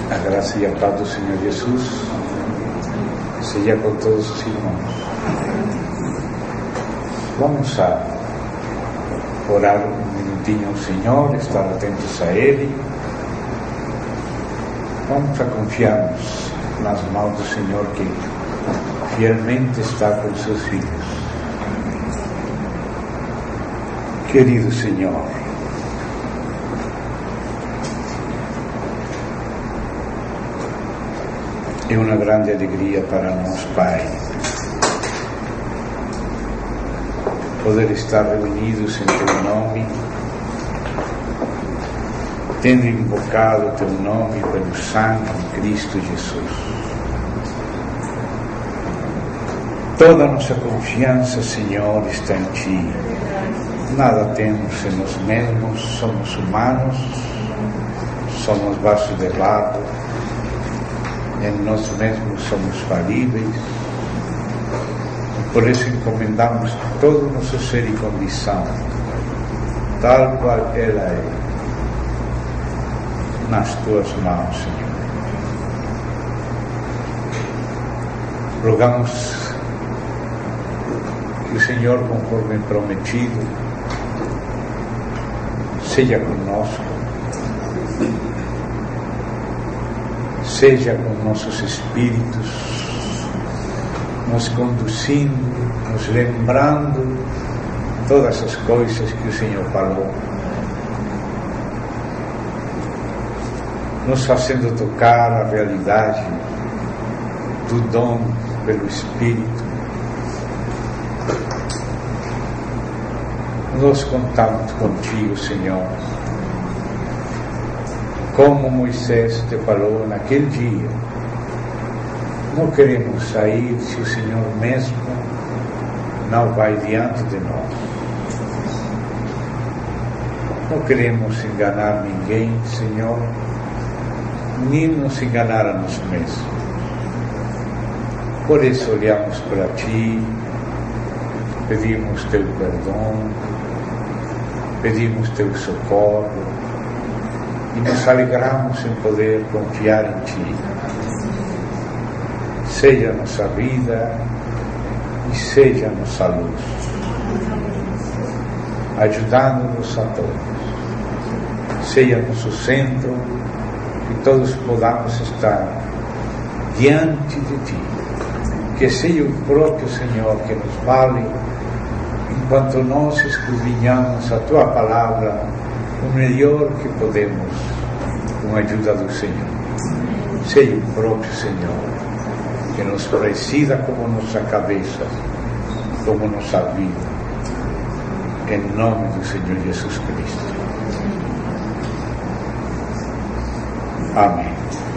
A graça e a paz do Senhor Jesus seja com todos os irmãos. Vamos a orar um minutinho ao Senhor, estar atentos a Ele. Vamos a confiarmos nas mãos do Senhor que fielmente está com seus filhos. Querido Senhor, é uma grande alegria para nós, Pai, poder estar reunidos em Teu nome, tendo invocado Teu nome pelo sangue de Cristo Jesus. Toda nossa confiança, Senhor, está em Ti. Nada temos em nós mesmos, somos humanos, somos vasos de barro, em nós mesmos somos falíveis, e por isso encomendamos todo o nosso ser e condição, tal qual ela é, nas Tuas mãos, Senhor. Rogamos que o Senhor, conforme prometido, seja conosco, seja com nossos espíritos, nos conduzindo, nos lembrando todas as coisas que o Senhor falou, nos fazendo tocar a realidade do dom pelo Espírito. Nós contamos contigo, Senhor, como Moisés te falou naquele dia. Não queremos sair se o Senhor mesmo não vai diante de nós. Não queremos enganar ninguém, Senhor, nem nos enganar a nós mesmos. Por isso olhamos para Ti, pedimos Teu perdão, pedimos Teu socorro, e nos alegramos em poder confiar em Ti. Seja a nossa vida e seja a nossa luz, ajudando-nos a todos. Seja nosso centro, que todos podamos estar diante de Ti. Que seja o próprio Senhor que nos fale, enquanto nós escudriñamos a Tua palavra, o melhor que podemos, com a ajuda do Senhor. Seja o próprio Senhor que nos presida como nossa cabeça, como nossa vida, em nome do Senhor Jesus Cristo. Amém.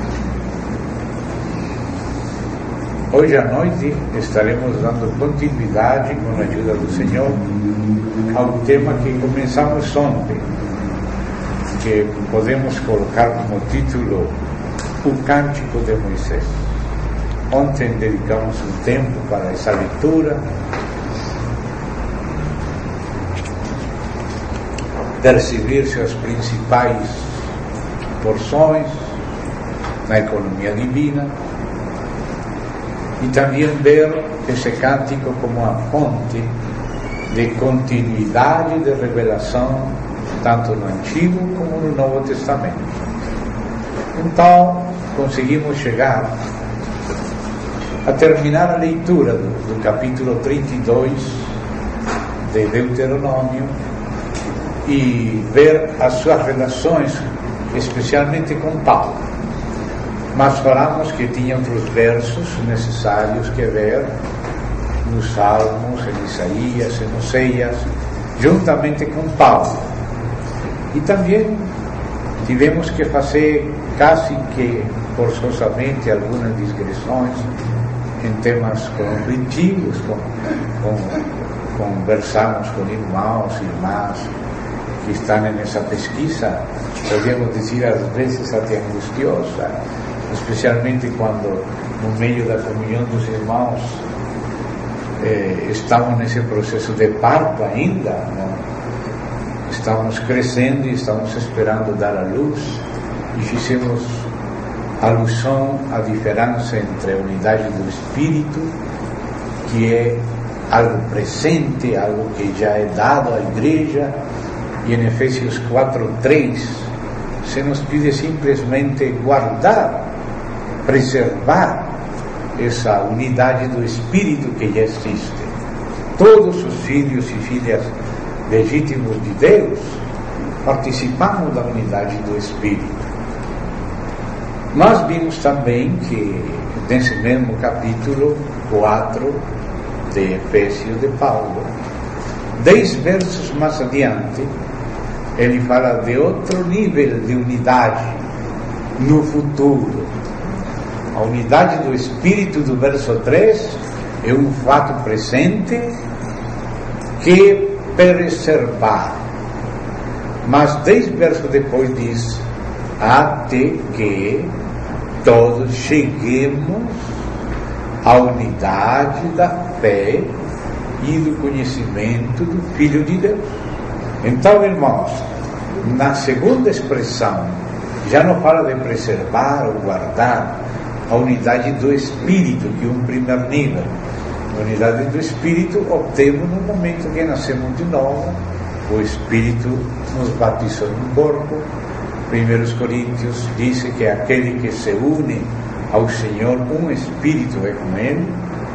Hoje à noite estaremos dando continuidade, com a ajuda do Senhor, ao tema que começamos ontem, que podemos colocar como título O Cântico de Moisés. Ontem dedicamos um tempo para essa leitura, perceber-se as principais porções na economia divina e também ver esse cântico como a fonte de continuidade de revelação, tanto no Antigo como no Novo Testamento. Então, conseguimos chegar a terminar a leitura do capítulo 32 de Deuteronômio e ver as suas relações, especialmente com Paulo. Mas falamos que tinha outros versos necessários que ver nos Salmos, em Isaías, em Oséias, juntamente com Paulo. E também tivemos que fazer quase que forçosamente algumas digressões em temas cognitivos, conversamos com irmãos e irmãs que estão nessa pesquisa, podemos dizer às vezes até angustiosa, especialmente quando no meio da comunhão dos irmãos estamos nesse processo de parto ainda, não? Estamos crescendo e estamos esperando dar a luz, e fizemos alusão à diferença entre a unidade do Espírito, que é algo presente, algo que já é dado à igreja, e em Efésios 4:3 se nos pide simplesmente guardar, preservar essa unidade do Espírito que já existe. Todos os filhos e filhas legítimos de Deus participamos da unidade do Espírito. Nós vimos também que nesse mesmo capítulo 4 de Efésios de Paulo, 10 versos mais adiante, ele fala de outro nível de unidade no futuro. A unidade do Espírito do verso 3 é um fato presente que preservar. Mas 10 versos depois diz: até que todos cheguemos à unidade da fé e do conhecimento do Filho de Deus. Então, irmãos, na segunda expressão, já não fala de preservar ou guardar a unidade do Espírito, que é um primeiro nível. A unidade do Espírito obtemos no momento que nascemos de novo. O Espírito nos batizou no corpo. 1 Coríntios diz que aquele que se une ao Senhor, um Espírito é com Ele.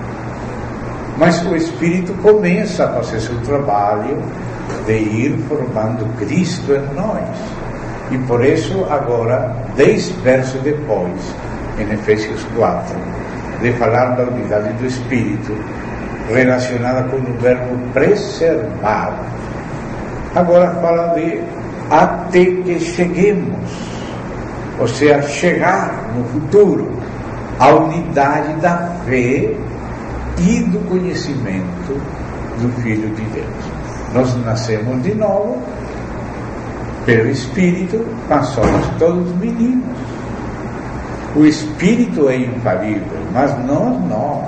Mas o Espírito começa a fazer seu trabalho de ir formando Cristo em nós. E por isso agora, 10 versos depois, em Efésios 4, de falar da unidade do Espírito, relacionada com o verbo preservar, agora fala de até que cheguemos, ou seja, chegar no futuro à unidade da fé e do conhecimento do Filho de Deus. Nós nascemos de novo pelo Espírito, mas somos todos meninos. O Espírito é infalível, mas nós não.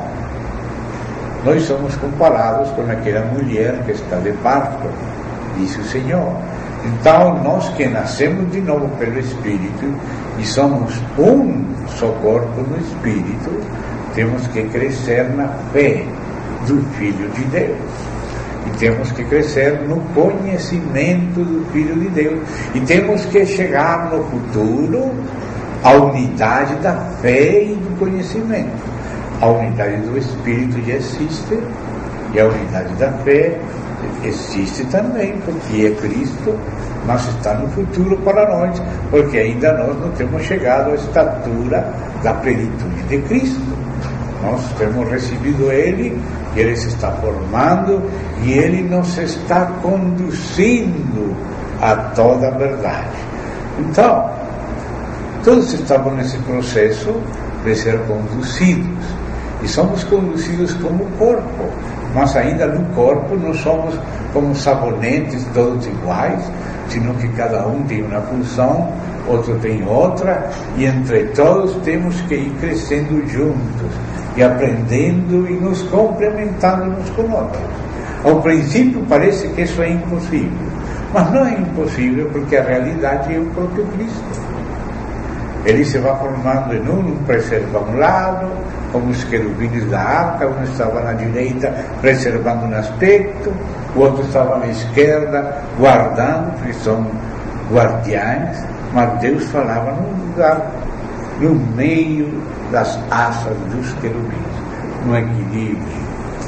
Nós somos comparados com aquela mulher que está de parto, disse o Senhor. Então, nós que nascemos de novo pelo Espírito e somos um só corpo no Espírito, temos que crescer na fé do Filho de Deus. E temos que crescer no conhecimento do Filho de Deus. E temos que chegar no futuro à unidade da fé e do conhecimento. A unidade do Espírito já existe, e a unidade da fé existe também, porque é Cristo, mas está no futuro para nós, porque ainda nós não temos chegado à estatura da plenitude de Cristo. Nós temos recebido Ele, e Ele se está formando, e Ele nos está conduzindo a toda a verdade. Então, todos estamos nesse processo de ser conduzidos, e somos conduzidos como corpo, mas ainda no corpo não somos como sabonetes todos iguais, sino que cada um tem uma função, outro tem outra, e entre todos temos que ir crescendo juntos, e aprendendo e nos complementando uns com outros. Ao princípio parece que isso é impossível, mas não é impossível, porque a realidade é o próprio Cristo. Ele se vai formando em um preserva um lado, como os querubins da arca, um estava na direita preservando um aspecto, o outro estava na esquerda guardando, porque são guardiães, mas Deus falava num lugar, no meio das asas dos querubins, no equilíbrio.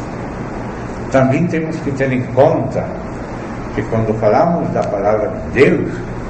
Também temos que ter em conta que quando falamos da palavra de Deus,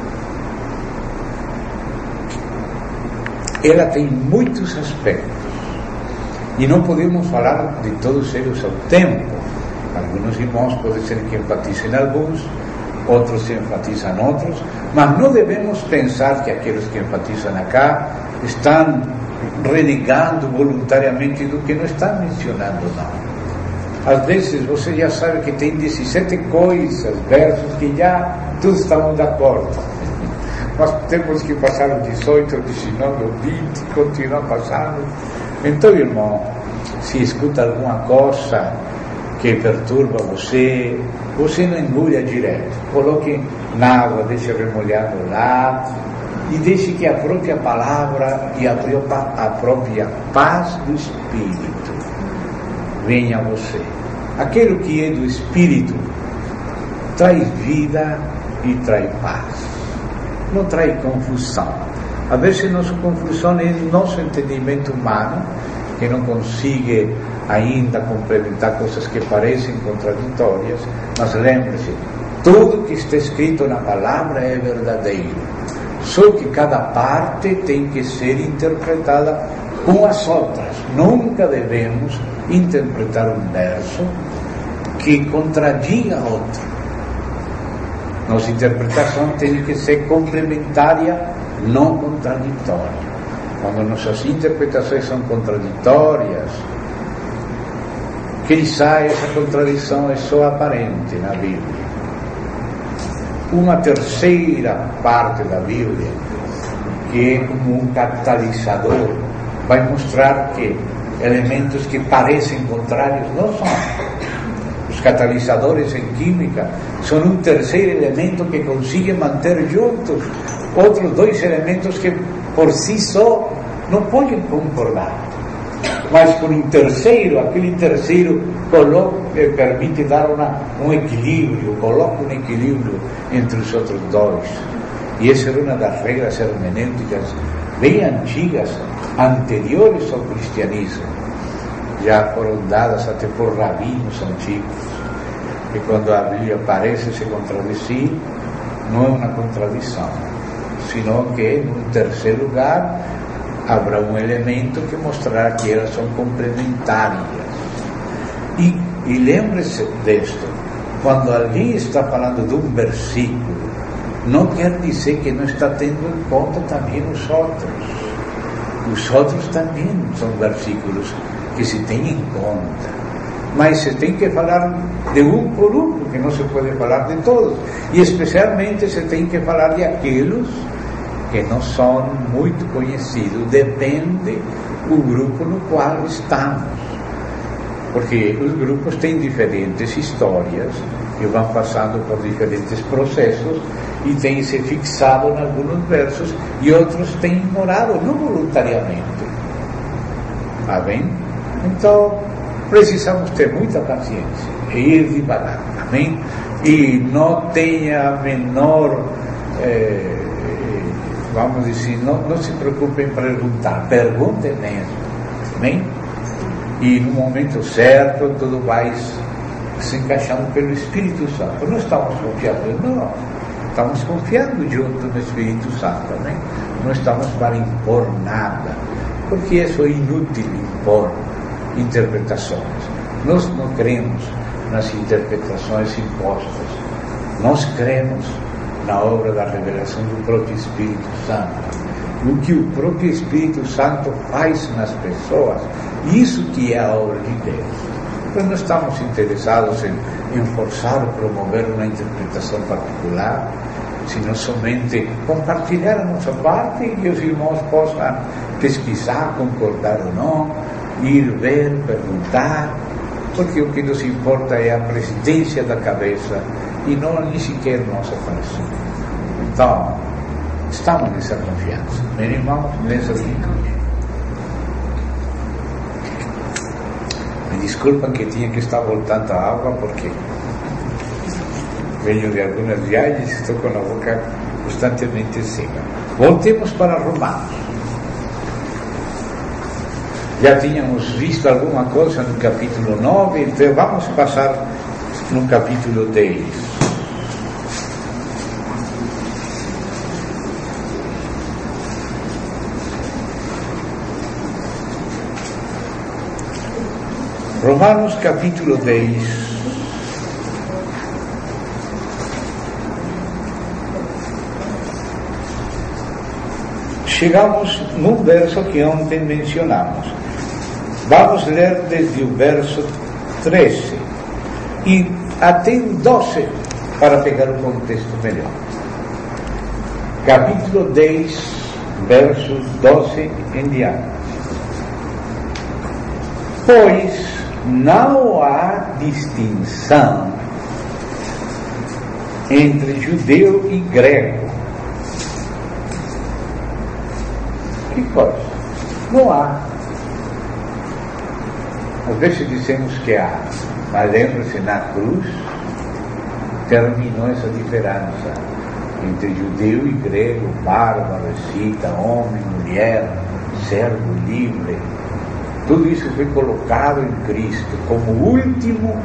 ela tem muitos aspectos, e não podemos falar de todos eles ao tempo. Alguns irmãos podem ser que enfatizem alguns, outros se enfatizam outros, mas não devemos pensar que aqueles que enfatizam acá estão renegando voluntariamente do que não estão mencionando, não. Às vezes você já sabe que tem 17 coisas, versos que já todos estamos de acordo. Nós temos que passar o 18, o 19, o 20, continuar passando. Então, irmão, se escuta alguma coisa que perturba você não engulha direto. Coloque na água, deixe remolhado lá, e deixe que a própria palavra e a própria paz do Espírito venha a você. Aquilo que é do Espírito traz vida e traz paz, não traz confusão. A vezes nossa confusão é nosso entendimento humano, que não consegue ainda complementar coisas que parecem contraditórias, mas lembre-se, tudo que está escrito na palavra é verdadeiro, só que cada parte tem que ser interpretada com as outras. Nunca devemos interpretar um verso que contradiga outro. Nossa interpretação tem que ser complementária, não contraditória. Quando nossas interpretações são contraditórias, quizá essa contradição é só aparente na Bíblia. Uma terceira parte da Bíblia, que é como um catalisador, vai mostrar que elementos que parecem contrários não são. Os catalisadores em química são um terceiro elemento que consegue manter juntos outros dois elementos que por si só não podem concordar, mas com um terceiro, aquele terceiro permite dar um equilíbrio, coloca um equilíbrio entre os outros dois. E essa era uma das regras hermenêuticas bem antigas, anteriores ao cristianismo, já foram dadas até por rabinos antigos, que quando a Bíblia parece se contradizer, não é uma contradição, senão que em terceiro lugar haverá um elemento que mostrará que elas são complementares. E lembre-se disto, quando alguém está falando de um versículo, não quer dizer que não está tendo em conta também os outros. Os outros também são versículos que se tem em conta, mas se tem que falar de um por um, porque não se pode falar de todos, e especialmente se tem que falar de aqueles que não são muito conhecidos, depende do grupo no qual estamos, porque os grupos têm diferentes histórias que vão passando por diferentes processos e têm se fixado em alguns versos e outros têm morado não voluntariamente. Está bem? Então precisamos ter muita paciência e ir devagar, amém? E não tenha a menor vamos dizer, não se preocupe em perguntar, pergunte mesmo, amém? E no momento certo tudo vai se encaixando pelo Espírito Santo. Não estamos confiando, não, estamos confiando junto no Espírito Santo, amém? Não estamos para impor nada, porque isso é inútil, impor interpretações. Nós não cremos nas interpretações impostas, nós cremos na obra da revelação do próprio Espírito Santo, o que o próprio Espírito Santo faz nas pessoas, isso que é a obra de Deus. Nós não estamos interessados em forçar ou promover uma interpretação particular, senão somente compartilhar a nossa parte e que os irmãos possam pesquisar, concordar ou não, ir ver, perguntar, porque o que nos importa é a presidência da cabeça e não nem sequer nossa coração. Então, estamos nessa confiança. Meu irmão, nessa linha. Me desculpem que tinha que estar voltando a água, porque venho de algumas viagens e estou com a boca constantemente seca. Voltemos para Romanos. Já tínhamos visto alguma coisa no capítulo 9, então vamos passar no capítulo 10. Romanos capítulo 10. Chegamos no verso que ontem mencionamos. Vamos ler desde o verso 13 e até o 12 para pegar o contexto melhor. Capítulo 10, versos 12 em diante. Pois não há distinção entre judeu e grego, Que coisa? Não há. Às vezes dizemos que há, mas lembre-se, na cruz terminou essa diferença entre judeu e grego, bárbaro, escita, homem, mulher, servo, livre. Tudo isso foi colocado em Cristo como último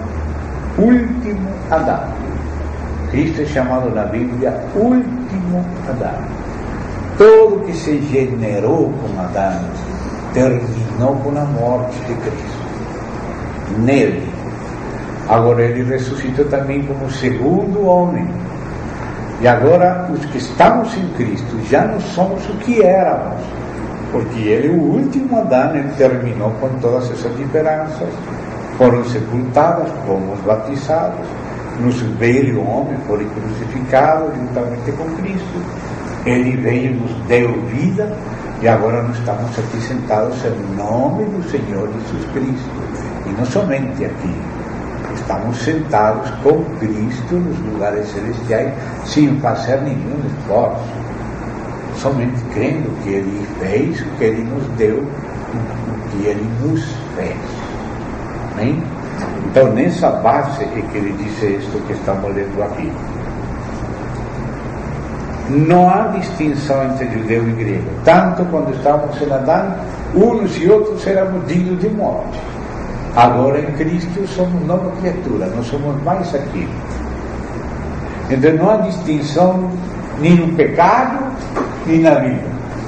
Adão. Cristo é chamado na Bíblia último Adão. Todo que se generou com Adão terminou com a morte de Cristo. Nele. Agora ele ressuscitou também como segundo homem. E agora os que estamos em Cristo já não somos o que éramos, porque ele, o último Adão, ele terminou com todas essas diferenças. Foram sepultadas, fomos batizados, nosso velho homem foi crucificado juntamente com Cristo. Ele veio, nos deu vida, e agora nós estamos aqui sentados em nome do Senhor Jesus Cristo. E não somente aqui, estamos sentados com Cristo nos lugares celestiais, sem fazer nenhum esforço, somente crendo que Ele fez, o que Ele nos deu, o que Ele nos fez. Amém? Então, nessa base é que ele diz isto que estamos lendo aqui. Não há distinção entre judeu e grego. Tanto quando estávamos em Adão, uns e outros éramos dignos de morte. Agora em Cristo somos nova criatura, não somos mais aquilo. Então não há distinção nem no pecado, nem na vida.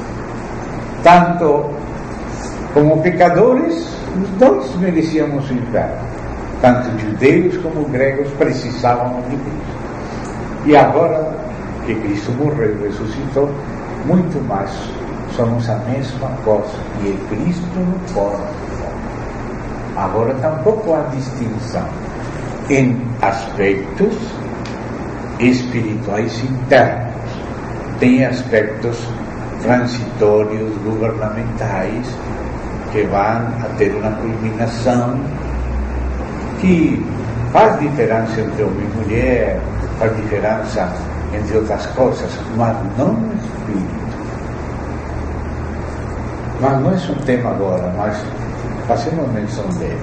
Tanto como pecadores, os dois merecíamos o inferno. Tanto judeus como gregos precisavam de Cristo. E agora que Cristo morreu e ressuscitou, muito mais somos a mesma coisa. E é Cristo no corpo. Agora tampouco há distinção em aspectos espirituais internos. Tem aspectos transitórios, governamentais, que vão a ter uma culminação que faz diferença entre homem e mulher, faz diferença entre outras coisas, mas não no espírito. Mas não é um tema agora, mas fazemos menção dele.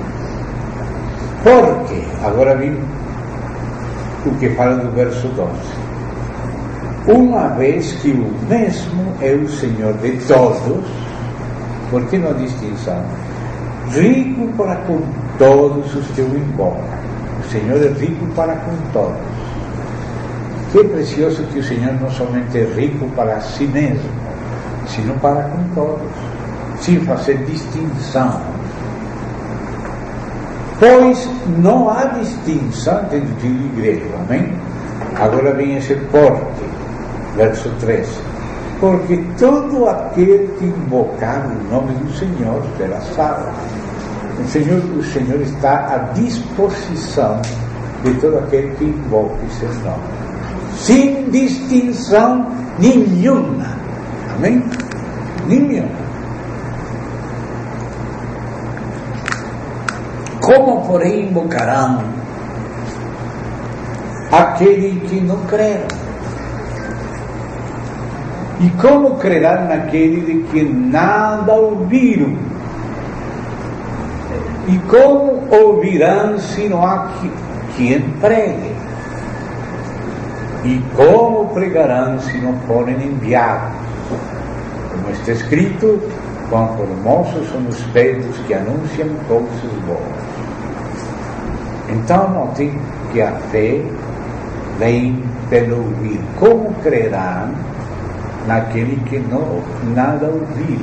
Porque, agora vem o que fala do verso 12. Uma vez que o mesmo é o Senhor de todos, por que não há distinção? Rico para com todos os que o invocam. O Senhor é rico para com todos. Que precioso que o Senhor não somente é rico para si mesmo, sino para com todos, sem fazer distinção. Pois não há distinção entre judeu e grego. Amém? Agora vem esse porte, verso 13. Porque todo aquele que invocar o nome do Senhor será salvo. O Senhor está à disposição de todo aquele que invoque seu nome, sem distinção nenhuma. Amém? Nenhuma. Como, porém, invocarão aquele que não crer? E como crerão naquele de que nada ouviram? E como ouvirão se não há quem pregue? E como pregarão se não forem enviados? Como está escrito, quão formosos são os pés dos que anunciam coisas boas. Então notem que a fé vem pelo ouvir. Como crerão naquele que não nada ouviram?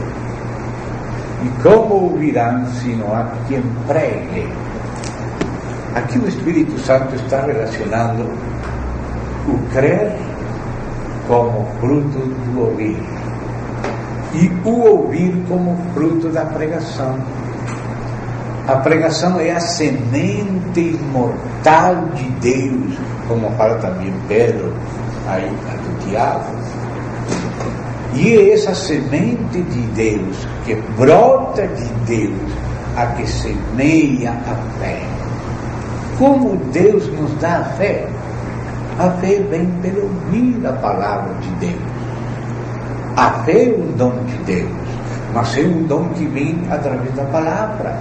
E como ouvirão se não há quem pregue? Aqui o Espírito Santo está relacionando o crer como fruto do ouvir e o ouvir como fruto da pregação. A pregação é a semente imortal de Deus, como fala também Pedro aí do Tiago. E é essa semente de Deus que brota de Deus a que semeia a fé. Como Deus nos dá a fé? A fé vem pelo ouvir a palavra de Deus. A fé é um dom de Deus, mas é um dom que vem através da palavra.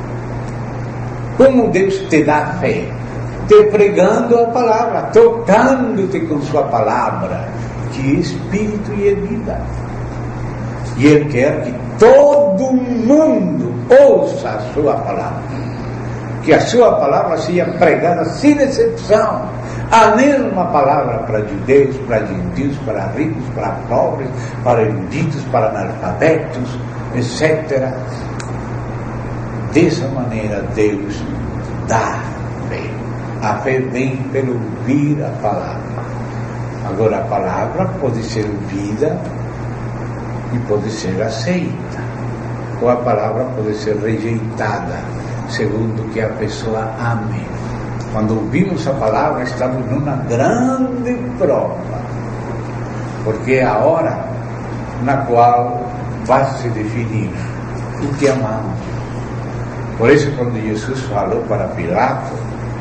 Como Deus te dá fé? Te pregando a palavra, tocando-te com sua palavra, que é espírito e é vida. E Ele quer que todo mundo ouça a sua palavra, que a sua palavra seja pregada sem exceção. A mesma palavra para judeus, para gentios, para ricos, para pobres, para eruditos, para analfabetos, etc. Dessa maneira Deus dá fé. A fé vem pelo ouvir a palavra. Agora a palavra pode ser ouvida e pode ser aceita, ou a palavra pode ser rejeitada, segundo que a pessoa ame. Quando ouvimos a palavra, estamos numa grande prova, porque é a hora na qual vai se definir o que amamos. Por isso, quando Jesus falou para Pilato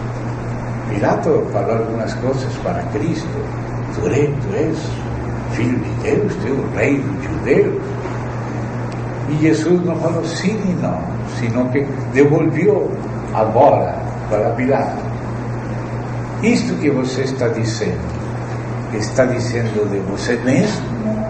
falou algumas coisas para Cristo. Tu és filho de Deus, tu és o rei dos judeus. E Jesus não falou sim e não, senão que devolveu a bola para Pilato. Isto que você está dizendo de você mesmo?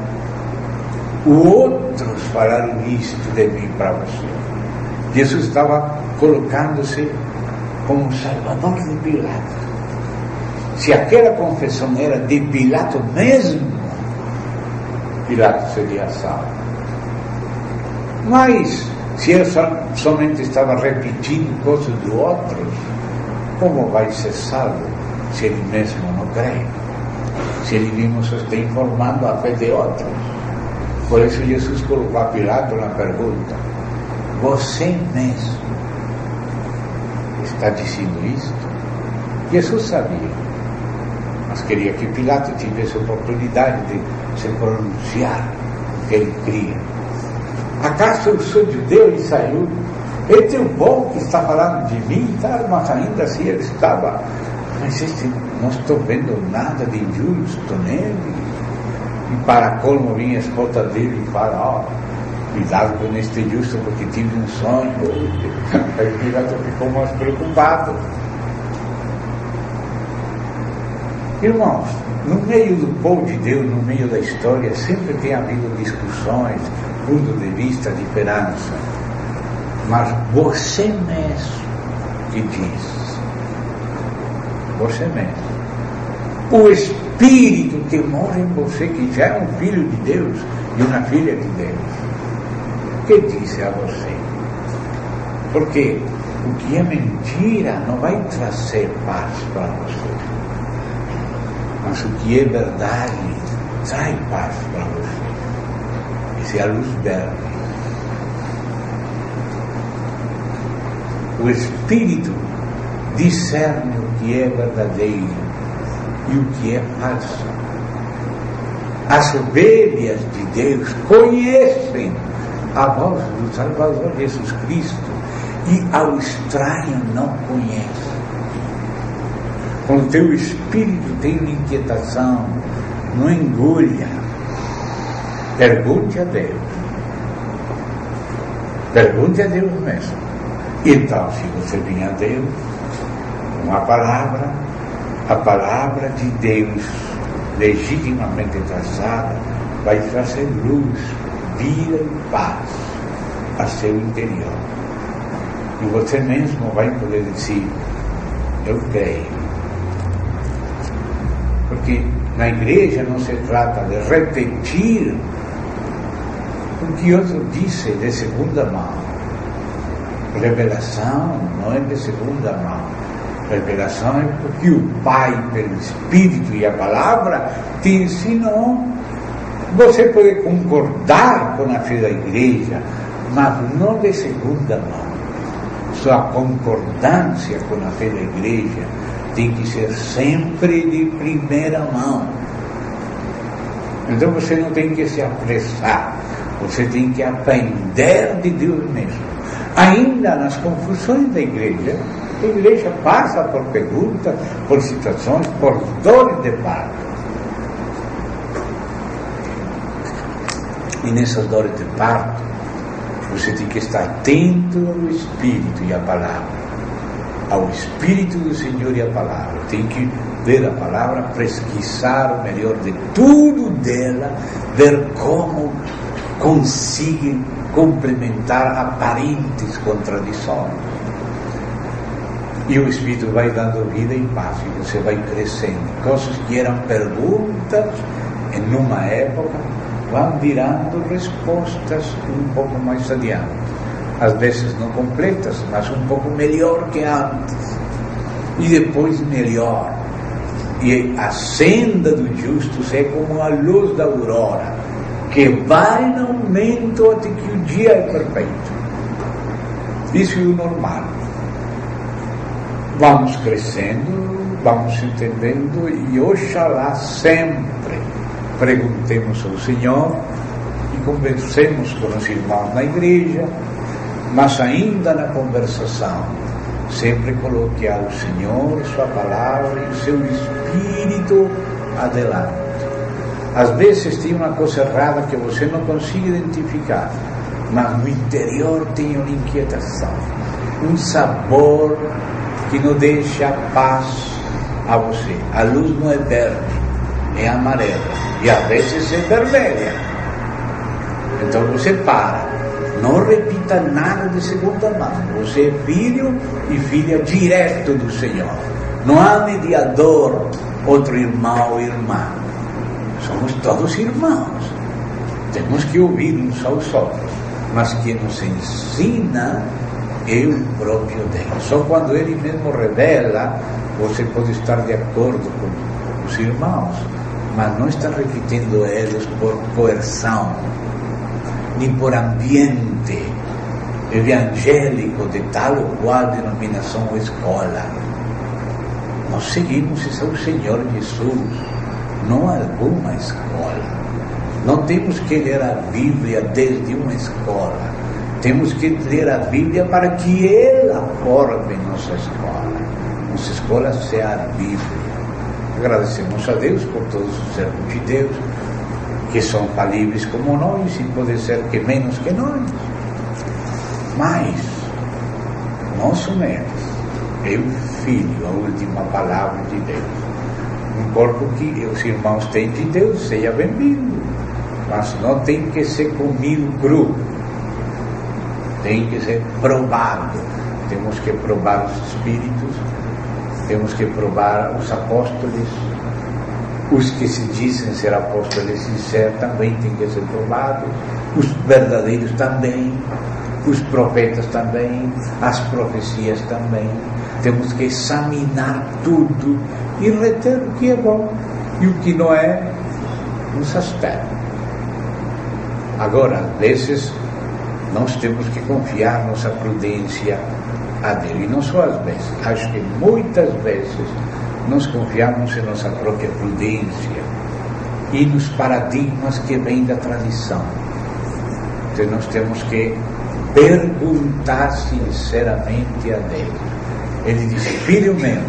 Outros falaram isto de mim para você. Jesus estava colocando-se como salvador de Pilato. Se aquela confissão era de Pilato mesmo, Pilato seria salvo. Mas, se ele somente estava repetindo coisas de outros, como vai ser salvo se ele mesmo não crê? Se ele mesmo só está informando a fé de outros. Por isso Jesus colocou a Pilato na pergunta: você mesmo está dizendo isto? Jesus sabia, mas queria que Pilato tivesse oportunidade de se pronunciar o que ele cria. Acaso eu sou judeu e saiu? Este é o povo que está falando de mim e tal, mas ainda assim ele estava. Mas não estou vendo nada de injusto nele. E para colmo vinha a esposa dele e fala: cuidado com este justo porque tive um sonho. Aí Pilato ficou mais preocupado. Irmãos, no meio do povo de Deus, no meio da história, sempre tem havido discussões, pontos de vista, diferença. Mas você mesmo que diz, você mesmo, o Espírito que mora em você, que já é um filho de Deus e uma filha de Deus, que disse a você? Porque o que é mentira não vai trazer paz para você, mas o que é verdade traz paz para você. Essa é a luz verde. O Espírito discerne o que é verdadeiro e o que é falso. As ovelhas de Deus conhecem a voz do Salvador Jesus Cristo e ao estranho não conhece. Quando o teu espírito tem uma inquietação, não engolha. Pergunte a Deus. Pergunte a Deus mesmo. Então, se você vir a Deus, uma palavra, a palavra de Deus, legitimamente traçada, vai trazer luz, vida e paz a seu interior. E você mesmo vai poder dizer: eu creio. Porque na igreja não se trata de repetir o que outro disse de segunda mão. Revelação não é de segunda mão. Revelação é porque o Pai, pelo Espírito e a Palavra, te ensinou. Você pode concordar com a fé da igreja, mas não de segunda mão. Sua concordância com a fé da igreja tem que ser sempre de primeira mão. Então você não tem que se apressar, você tem que aprender de Deus mesmo. Ainda nas confusões da igreja, a igreja passa por perguntas, por situações, por dores de parto. E nessas dores de parto, você tem que estar atento ao Espírito e à Palavra, ao Espírito do Senhor e à Palavra. Tem que ler a Palavra, pesquisar o melhor de tudo dela, ver como consegue complementar aparentes contradições. E o Espírito vai dando vida e paz, e você vai crescendo. Coisas que eram perguntas em uma época vão virando respostas um pouco mais adiante. Às vezes não completas, mas um pouco melhor que antes. E depois melhor. E a senda dos justos é como a luz da aurora, que vai em aumento até que o dia é perfeito. Isso é o normal. Vamos crescendo, vamos entendendo, e oxalá sempre perguntemos ao Senhor e conversemos com os irmãos na igreja, mas ainda na conversação sempre coloque ao Senhor sua palavra e o seu Espírito adelante. Às vezes tem uma coisa errada que você não consegue identificar, mas no interior tem uma inquietação, um sabor que não deixa paz a você. A luz não é verde, é amarela, e às vezes é vermelha. Então você para, não repita nada de segunda mão. Você é filho e filha direto do Senhor. Não há mediador, outro irmão ou irmã. Somos todos irmãos. Temos que ouvir uns aos outros, mas quem nos ensina é o próprio Deus. Só quando Ele mesmo revela, você pode estar de acordo com os irmãos, mas não está repetindo eles por coerção, nem por ambiente evangélico de tal ou qual denominação ou escola. Nós seguimos o Senhor Jesus, não alguma escola. Não temos que ler a Bíblia desde uma escola. Temos que ler a Bíblia para que ela forme nossa escola. Nossa escola seja a Bíblia. Agradecemos a Deus por todos os servos de Deus, que são falíveis como nós, e pode ser que menos que nós. Mas, nosso mestre é o Filho, a última palavra de Deus. Um corpo que os irmãos têm de Deus, seja bem-vindo, mas não tem que ser comido cru. Tem que ser provado. Temos que provar os Espíritos, temos que provar os apóstolos, os que se dizem ser apóstolos sinceros também têm que ser provados, os verdadeiros também, os profetas também, as profecias também. Temos que examinar tudo e reter o que é bom, e o que não é, nos abster. Agora, às vezes, nós temos que confiar nossa prudência a Deus, e não só às vezes, acho que muitas vezes nós confiamos em nossa própria prudência e nos paradigmas que vêm da tradição. Então nós temos que perguntar sinceramente a Deus. Ele disse: filho meu,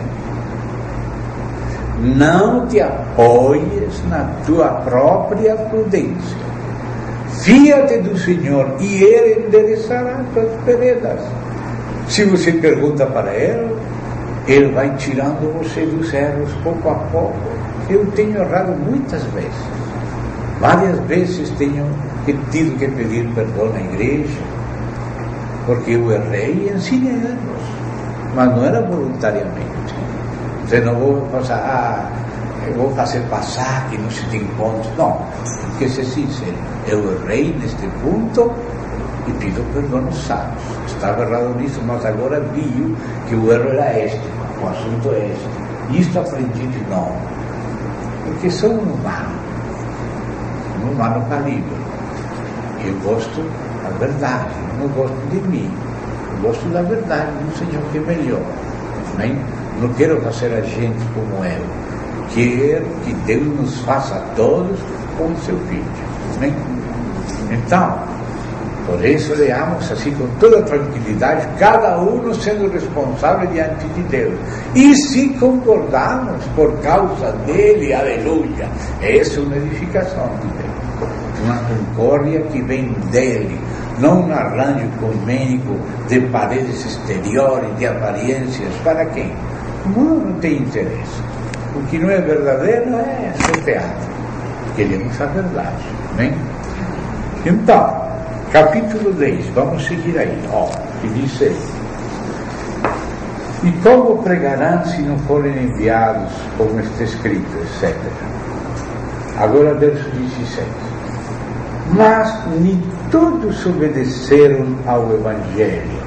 não te apoies na tua própria prudência. Fia-te do Senhor e Ele endereçará as tuas veredas. Se você pergunta para Ele vai tirando você dos erros pouco a pouco. Eu tenho errado muitas vezes. Várias vezes tenho tido que pedir perdão na igreja, porque eu errei e ensinei erros, mas não era voluntariamente. Você não vou passar, eu vou fazer passar que não se tem pontos. Não, porque ser sincero, eu errei neste ponto e pido perdão aos sábios. Estava errado nisso, mas agora vi que o erro era este, o assunto é este. Isto aprendi de novo. Porque sou um humano falível. Eu gosto da verdade, eu não gosto de mim. Eu gosto da verdade do Senhor, que é melhor. Não quero fazer a gente como eu. Quero que Deus nos faça a todos como seu filho. Então, por isso leamos assim com toda tranquilidade, cada um sendo responsável diante de Deus. E se concordamos por causa dele, aleluia, essa é uma edificação de Deus. uma concórdia que vem dele, não um arranjo ecumênico de paredes exteriores, de aparências. Para quem? O mundo não tem interesse. O que não é verdadeiro é seu teatro. Queremos a verdade, né? Então, capítulo 10, vamos seguir aí, que diz aí: e como pregarão se não forem enviados, como está escrito, etc. Agora verso 16: mas nem todos obedeceram ao Evangelho.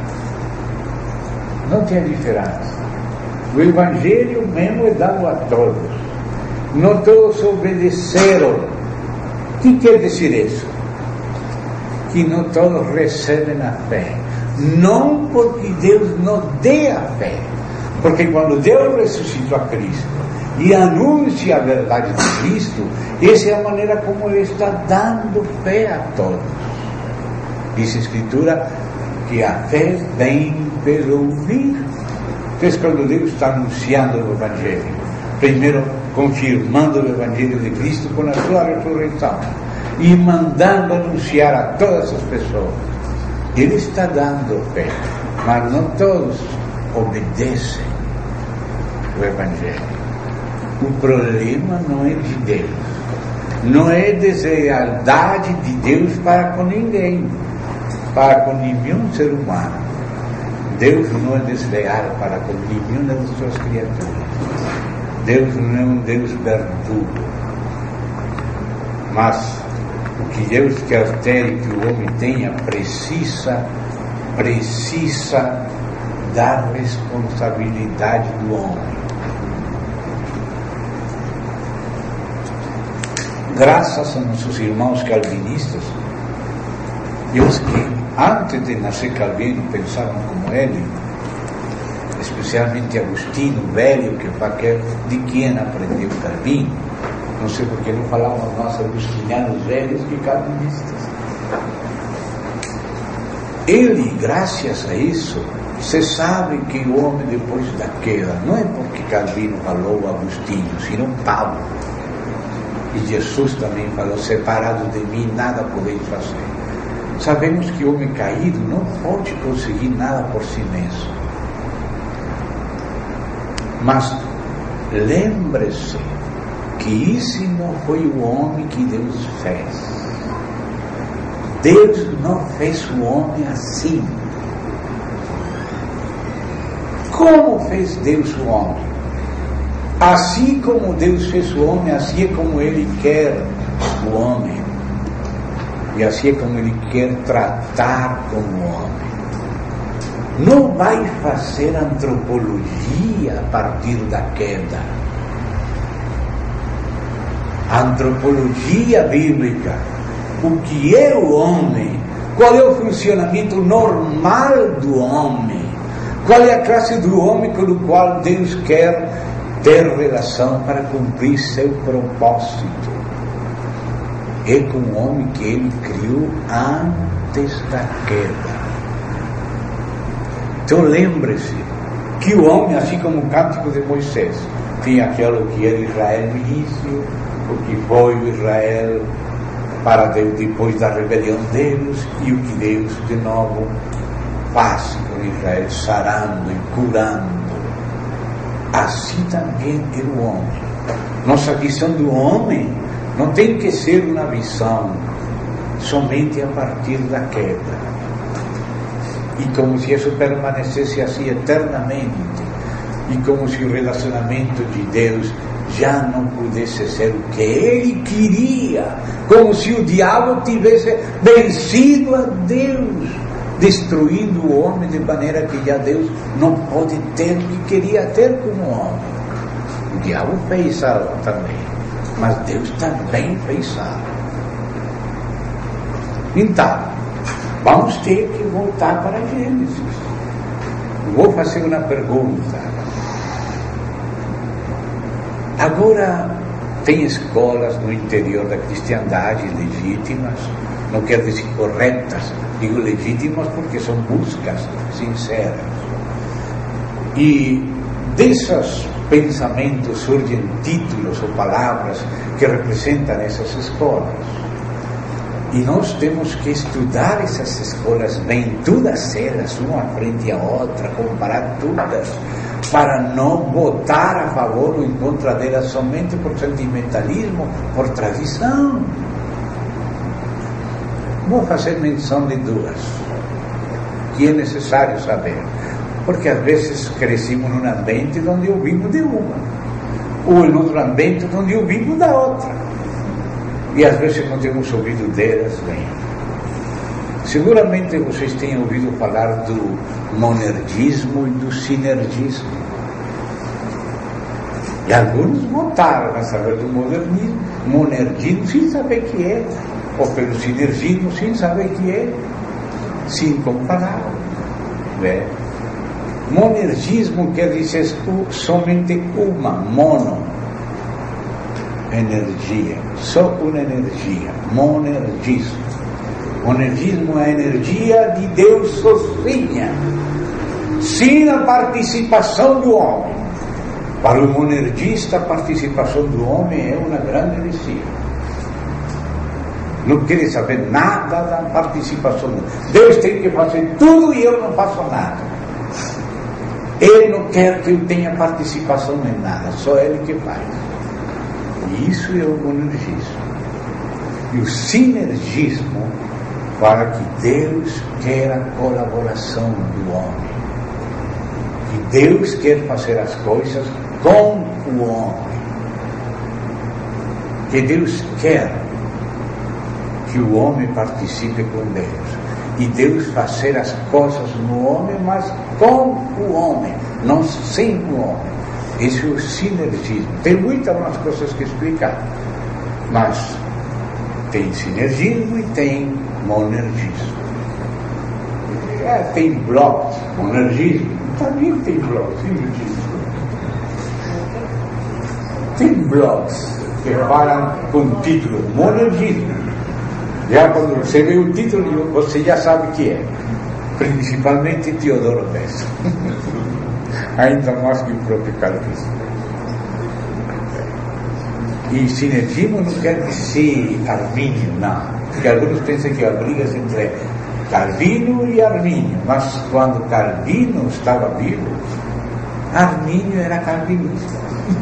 Não tem a diferença. O Evangelho mesmo é dado a todos. Não todos obedeceram. O que quer dizer isso? Que não todos recebem a fé. Não porque Deus não dê a fé. Porque quando Deus ressuscitou a Cristo e anuncia a verdade de Cristo, essa é a maneira como Ele está dando fé a todos. Diz a Escritura que a fé vem pelo ouvir. Então, quando Deus está anunciando o Evangelho, primeiro confirmando o Evangelho de Cristo com a sua ressurreição e mandando anunciar a todas as pessoas, Ele está dando fé, mas não todos obedecem o Evangelho. O problema não é de Deus, não é deslealdade de Deus para com ninguém, para com nenhum ser humano. Deus não é desleal para com nenhuma das suas criaturas. Deus não é um Deus verdugo. Mas o que Deus quer ter que o homem tenha precisa dar responsabilidade do homem. Graças a nossos irmãos calvinistas, e os que antes de nascer Calvino pensavam como ele, especialmente Agostinho, velho, que de quem aprendeu Calvino. Não sei porque não falavam nós agostinianos velhos que calvinistas. Ele, graças a isso, se sabe que o homem depois da queda, não é porque Calvino falou Agostinho, senão Paulo. E Jesus também falou: separado de mim nada podeis fazer. Sabemos que o homem caído não pode conseguir nada por si mesmo. Mas lembre-se que esse não foi o homem que Deus fez. Deus não fez o homem assim. Como fez Deus o homem? Assim como Deus fez o homem, assim é como Ele quer o homem. E assim é como Ele quer tratar com o homem. Não vai fazer antropologia a partir da queda. A antropologia bíblica, o que é o homem, qual é o funcionamento normal do homem, qual é a classe do homem com o qual Deus quer ter relação para cumprir seu propósito. É com o homem que Ele criou antes da queda. Então lembre-se que o homem, assim como o cântico de Moisés, tinha aquilo que era Israel no início, o que foi o Israel para Deus depois da rebelião deles, e o que Deus de novo faz com Israel, sarando e curando. Assim também é o homem. Nossa visão do homem não tem que ser uma visão somente a partir da queda. E como se isso permanecesse assim eternamente. E como se o relacionamento de Deus já não pudesse ser o que Ele queria. Como se o diabo tivesse vencido a Deus, destruindo o homem de maneira que já Deus não pode ter o que queria ter com o homem. O diabo fez algo também, mas Deus também fez algo. Então, vamos ter que voltar para Gênesis. Vou fazer uma pergunta. Agora, tem escolas no interior da cristandade legítimas, não quero dizer corretas, digo legítimas porque são buscas sinceras. E desses pensamentos surgem títulos ou palavras que representam essas escolas. E nós temos que estudar essas escolas bem, todas elas, uma frente à outra, comparar todas, para não votar a favor ou em contra delas somente por sentimentalismo, por tradição. Vou fazer menção de duas, que é necessário saber, porque às vezes crescimos num ambiente onde ouvimos de uma, ou em outro ambiente onde ouvimos da outra, e às vezes não temos ouvido delas bem. Seguramente vocês têm ouvido falar do monergismo e do sinergismo, e alguns votaram a saber do monergismo sem saber que é, ou pelo sinergismo sem saber que é, sem comparar, né? Monergismo quer dizer somente uma, mono, energia, só uma energia, monergismo. Monergismo é a energia de Deus sozinha, sem a participação do homem. Para o monergista, a participação do homem é uma grande heresia. Não quer saber nada da participação. Deus tem que fazer tudo e eu não faço nada. Ele não quer que eu tenha participação em nada, só Ele que faz. E isso é o monergismo. E o sinergismo fala que Deus quer a colaboração do homem. Que Deus quer fazer as coisas com o homem. Que Deus quer que o homem participe com Deus. E Deus fazer as coisas no homem, mas com o homem, não sem o homem. Esse é o sinergismo. Tem muitas outras coisas que explicar, mas tem sinergismo e tem monergismo. Tem blocos, monergismo, também tem blocos, sinergismo. Tem blocos que falam com título, monergismo. Já quando você vê o título, você já sabe o que é. Principalmente Teodoro Bessa. Ainda mais que o próprio Calvino. E sinergismo não quer dizer Armínio, não. Porque alguns pensam que há brigas entre Calvino e Armínio. Mas quando Calvino estava vivo, Armínio era calvinista.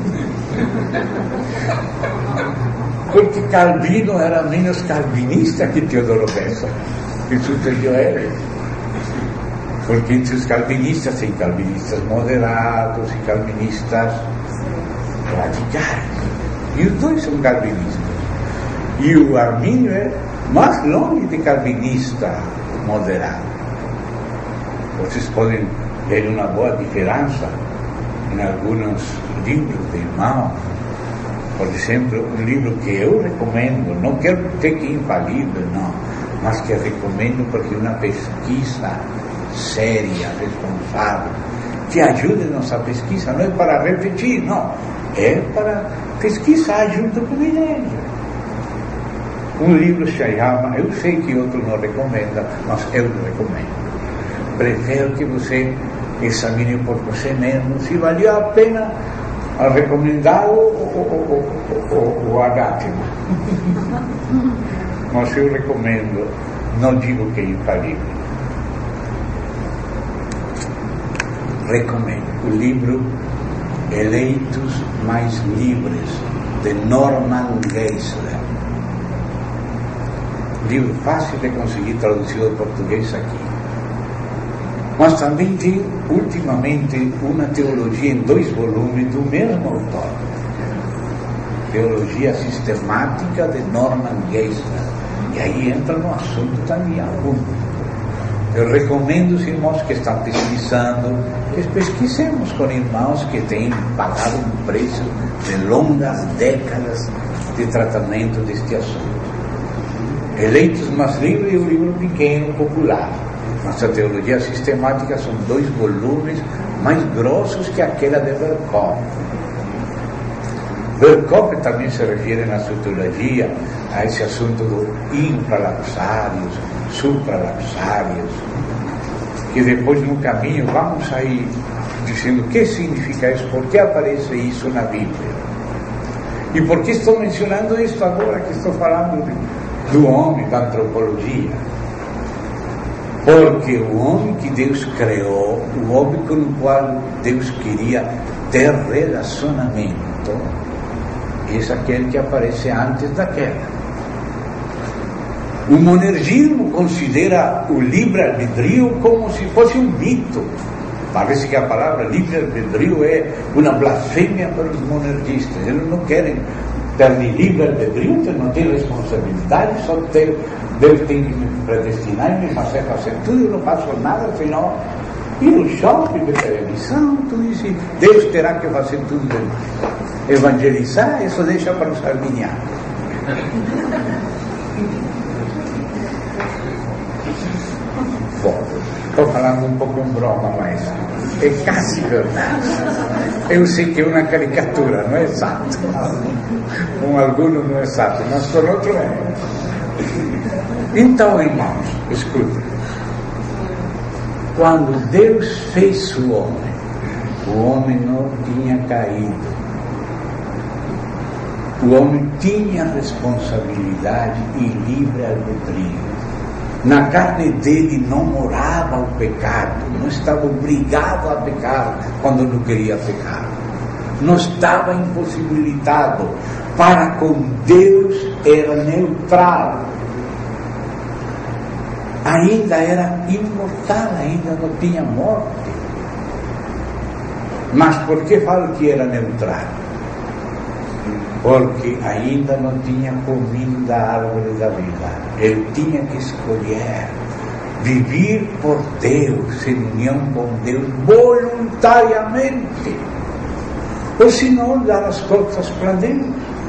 Porque Calvino era menos calvinista que Teodoro Bessa, que sucedió a ele. Porque entre os calvinistas tem calvinistas moderados e calvinistas radicais. E os dois são calvinistas. E o Armínio é mais longe de calvinista moderado. Vocês podem ver uma boa diferença em alguns livros de irmãos. Por exemplo, um livro que eu recomendo, não quero dizer que é infalível, não, mas que recomendo porque é uma pesquisa séria, responsável, que ajude nossa pesquisa, não é para repetir, não, é para pesquisar junto com a igreja. Um livro se chama, eu sei que outro não recomenda, mas eu recomendo. Prefiro que você examine por você mesmo se valeu a pena a recomendar o agátimo. Mas eu recomendo, não digo que é infalível. Recomendo o livro Eleitos Mais Livres, de Norman Geisler. Livro fácil de conseguir traduzido ao português aqui. Mas também tem, ultimamente, uma teologia em 2 volumes do mesmo autor. Teologia Sistemática de Norman Geisler. E aí entra no assunto também algum. Eu recomendo os irmãos que estão pesquisando, que pesquisemos com irmãos que têm pagado um preço de longas décadas de tratamento deste assunto. Eleitos Mais Livres é um livro pequeno, popular. Mas a teologia sistemática são 2 volumes mais grossos que aquela de Berkov. Berkov também se refere na sua teologia a esse assunto do infralapsários, supralapsários, que depois no caminho vamos aí dizendo o que significa isso, por que aparece isso na Bíblia. E por que estou mencionando isso agora que estou falando do homem, da antropologia. Porque o homem que Deus criou, o homem com o qual Deus queria ter relacionamento, é aquele que aparece antes da queda. O monergismo considera o livre-arbítrio como se fosse um mito. Parece que a palavra livre-arbítrio é uma blasfêmia para os monergistas. Eles não querem ter livre-arbítrio, não tem responsabilidade, só Deus tem que me predestinar e me fazer tudo, eu não faço nada, afinal, ir no shopping, ver televisão, tudo isso. Deus terá que fazer tudo. Evangelizar, isso deixa para os arminianos. Bom, estou falando um pouco em broma, mas é quase verdade. Eu sei que é uma caricatura, não é exato. Com alguns não é exato, mas com outro é. Então, irmãos, escutem. Quando Deus fez o homem não tinha caído. O homem tinha responsabilidade e livre-arbítrio. Na carne dele não morava o pecado, não estava obrigado a pecar quando não queria pecar. Não estava impossibilitado. Para com Deus era neutral. Ainda era imortal, ainda não tinha morte. Mas por que falo que era neutral? Porque ainda não tinha comido da árvore da vida. Ele tinha que escolher viver por Deus, em união com Deus, voluntariamente. Ou senão dar as costas para Deus.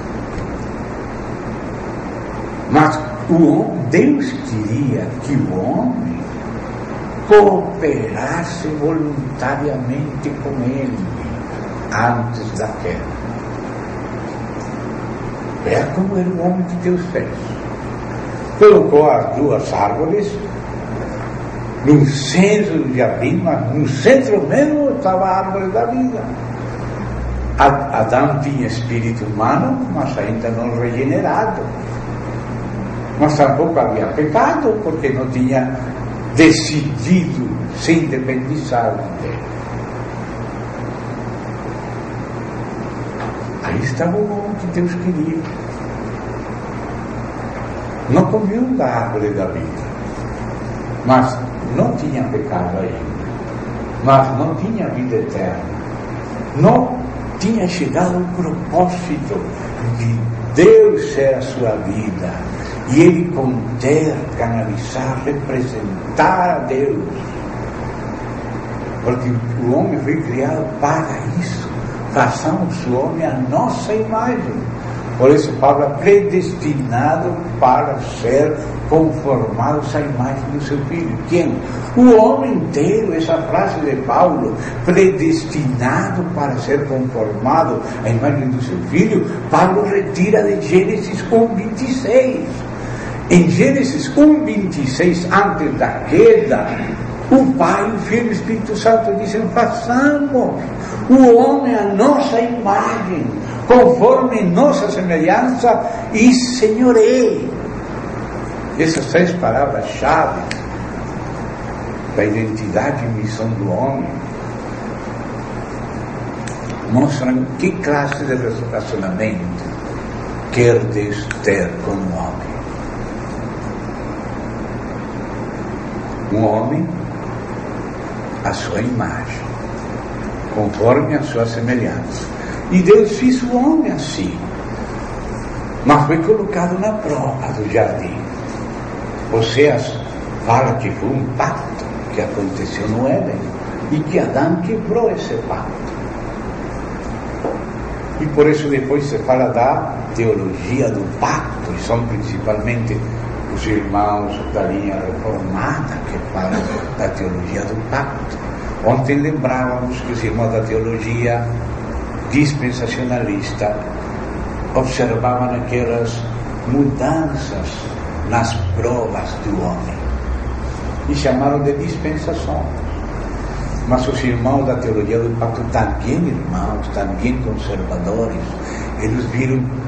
Mas Deus queria que o homem cooperasse voluntariamente com ele antes da queda. É como era o homem que Deus fez. Colocou as duas árvores no centro do jardim, mas no centro mesmo estava a árvore da vida. Adão tinha espírito humano, mas ainda não regenerado. Mas tampouco havia pecado, porque não tinha decidido se independizar dele. Aí estava o homem que Deus queria. Não comeu da árvore da vida, mas não tinha pecado ainda, mas não tinha vida eterna, não tinha chegado ao propósito de Deus ser a sua vida e ele conter, canalizar, representar a Deus, porque o homem foi criado para isso. Façamos o homem a nossa imagem. Por isso Paulo é predestinado para ser conformados à imagem do seu filho. Quem? O homem inteiro. Essa frase de Paulo, predestinado para ser conformado à imagem do seu filho, Paulo retira de Gênesis 1:26. Em Gênesis 1:26, antes da queda, o Pai, o Filho e o Espírito Santo dizem: façamos o homem a nossa imagem, conforme nossa semelhança, e senhoreie. Essas 3 palavras-chave da identidade e missão do homem mostram que classe de relacionamento quer Deus ter com o homem. Um homem à sua imagem, conforme a sua semelhança. E Deus fez o homem assim, mas foi colocado na prova do jardim. Oséias fala que foi um pacto que aconteceu no Éden e que Adão quebrou esse pacto. E por isso depois se fala da teologia do pacto, e são principalmente os irmãos da linha reformada que falam da teologia do pacto. Ontem lembrávamos que os irmãos da teologia dispensacionalista observavam aquelas mudanças nas provas do homem e chamaram de dispensações. Mas os irmãos da teologia do pacto, também irmãos, também conservadores, eles viram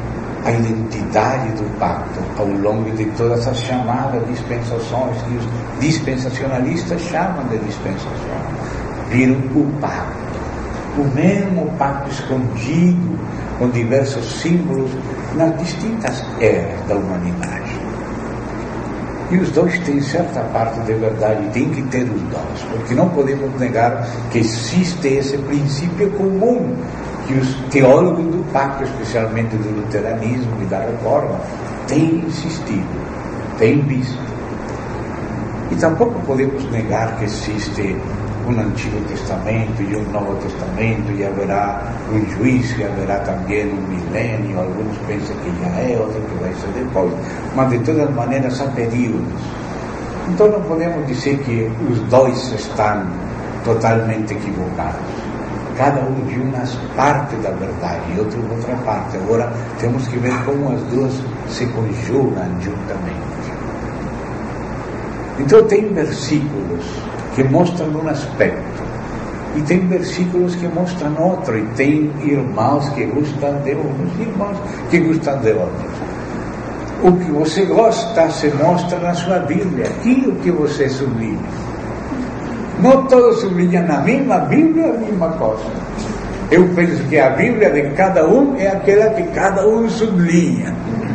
a identidade do pacto ao longo de todas as chamadas dispensações que os dispensacionalistas chamam de dispensação. Viram o pacto, o mesmo pacto escondido com diversos símbolos nas distintas eras da humanidade. E os dois têm certa parte de verdade, tem que ter os dois, porque não podemos negar que existe esse princípio comum que os teólogos do pacto, especialmente do luteranismo e da reforma, têm insistido, têm visto. E tampouco podemos negar que existe um Antigo Testamento e um Novo Testamento, e haverá um juízo, e haverá também um milênio. Alguns pensam que já é, outros que vai ser depois, mas de todas maneiras há períodos. Então não podemos dizer que os dois estão totalmente equivocados. Cada um de umas partes da verdade e outro outra parte. Agora temos que ver como as duas se conjugam juntamente. Então tem versículos que mostram um aspecto e tem versículos que mostram outro, e tem irmãos que gostam de uns e irmãos que gostam de outros. O que você gosta se mostra na sua Bíblia, e o que você sublinha. Não todos sublinham na mesma Bíblia a mesma coisa. Eu penso que a Bíblia de cada um é aquela que cada um sublinha.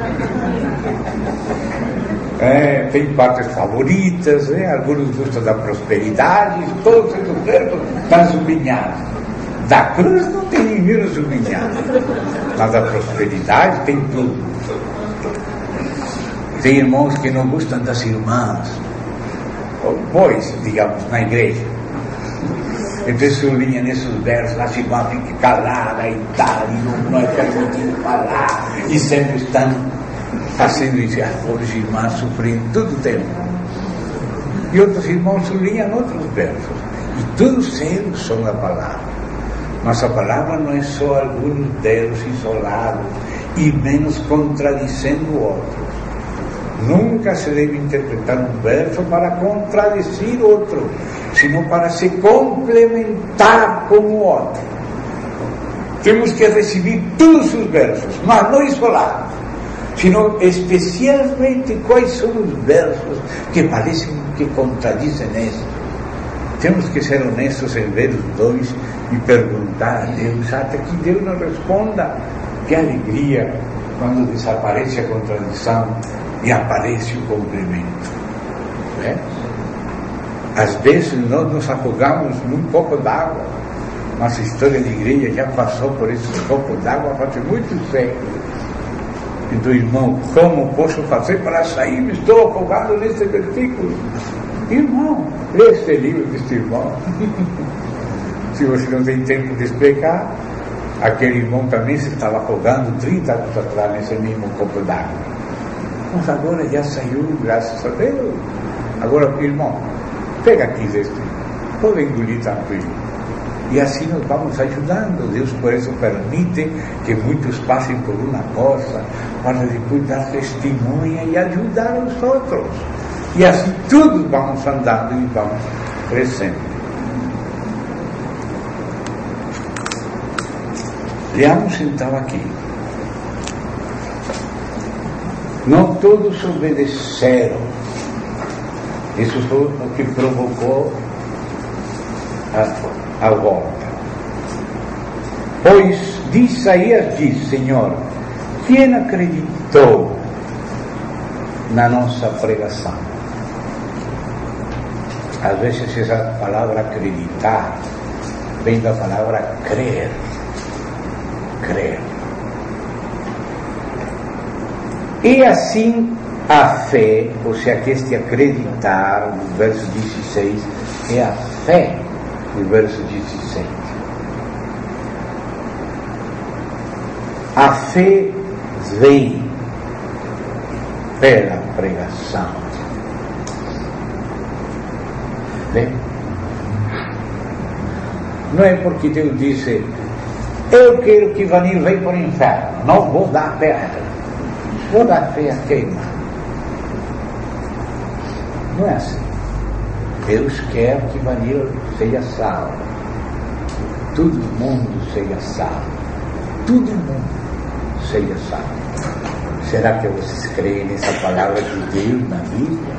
Tem partes favoritas, alguns gostam da prosperidade, todos esses verbos estão sublinhados. Da cruz não tem nenhum sublinhado, mas da prosperidade tem tudo. Tem irmãos que não gostam das irmãs, pois, digamos, na igreja. Então sublinham nesses versos, a irmã fica calada e tal, e não é permitido falar, e sempre estão fazendo isso. As pobres irmãs sofrem todo o tempo. E outros irmãos sublinham outros versos, e todos eles são a palavra. Mas a palavra não é só alguns deles isolados, e menos contradizendo outros. Nunca se deve interpretar um verso para contradizer outro, senão para se complementar com o outro. Temos que receber todos os versos, mas não isolados, sino especialmente quais são os versos que parecem que contradizem estes. Temos que ser honestos em ver os dois e perguntar a Deus, até que Deus nos responda. Que alegria quando desaparece a contradição e aparece o complemento. Às vezes nós nos afogamos num copo d'água, mas a história da igreja já passou por esse copo d'água faz muitos séculos. Então, irmão, como posso fazer para sair? Me estou afogando nesse versículo. Irmão, lê este livro deste irmão. Se você não tem tempo de explicar, aquele irmão também se estava afogando 30 anos atrás nesse mesmo copo d'água. Mas agora já saiu, graças a Deus. Agora, irmão, pega aqui deste, pode engolir tranquilo. E assim nós vamos ajudando. Deus por isso permite que muitos passem por uma coisa, para depois dar testemunha e ajudar os outros. E assim todos vamos andando e vamos crescendo. Leamos então aqui. Não todos obedeceram. Isso foi o que provocou a volta. Pois Isaías diz, Senhor, quem acreditou na nossa pregação? Às vezes essa palavra acreditar vem da palavra crer. Crer. E assim a fé, ou seja, que este acreditar, no verso 16, é a fé, no verso 17. A fé vem pela pregação. Bem? Não é porque Deus disse, eu quero que Vanir venha para o inferno, não vou dar fé a ela. Vou dar fé a quem? Não é assim. Deus quer que Vanir seja salvo. Todo mundo seja salvo. Todo mundo seja salvo. Será que vocês creem nessa palavra de Deus na Bíblia?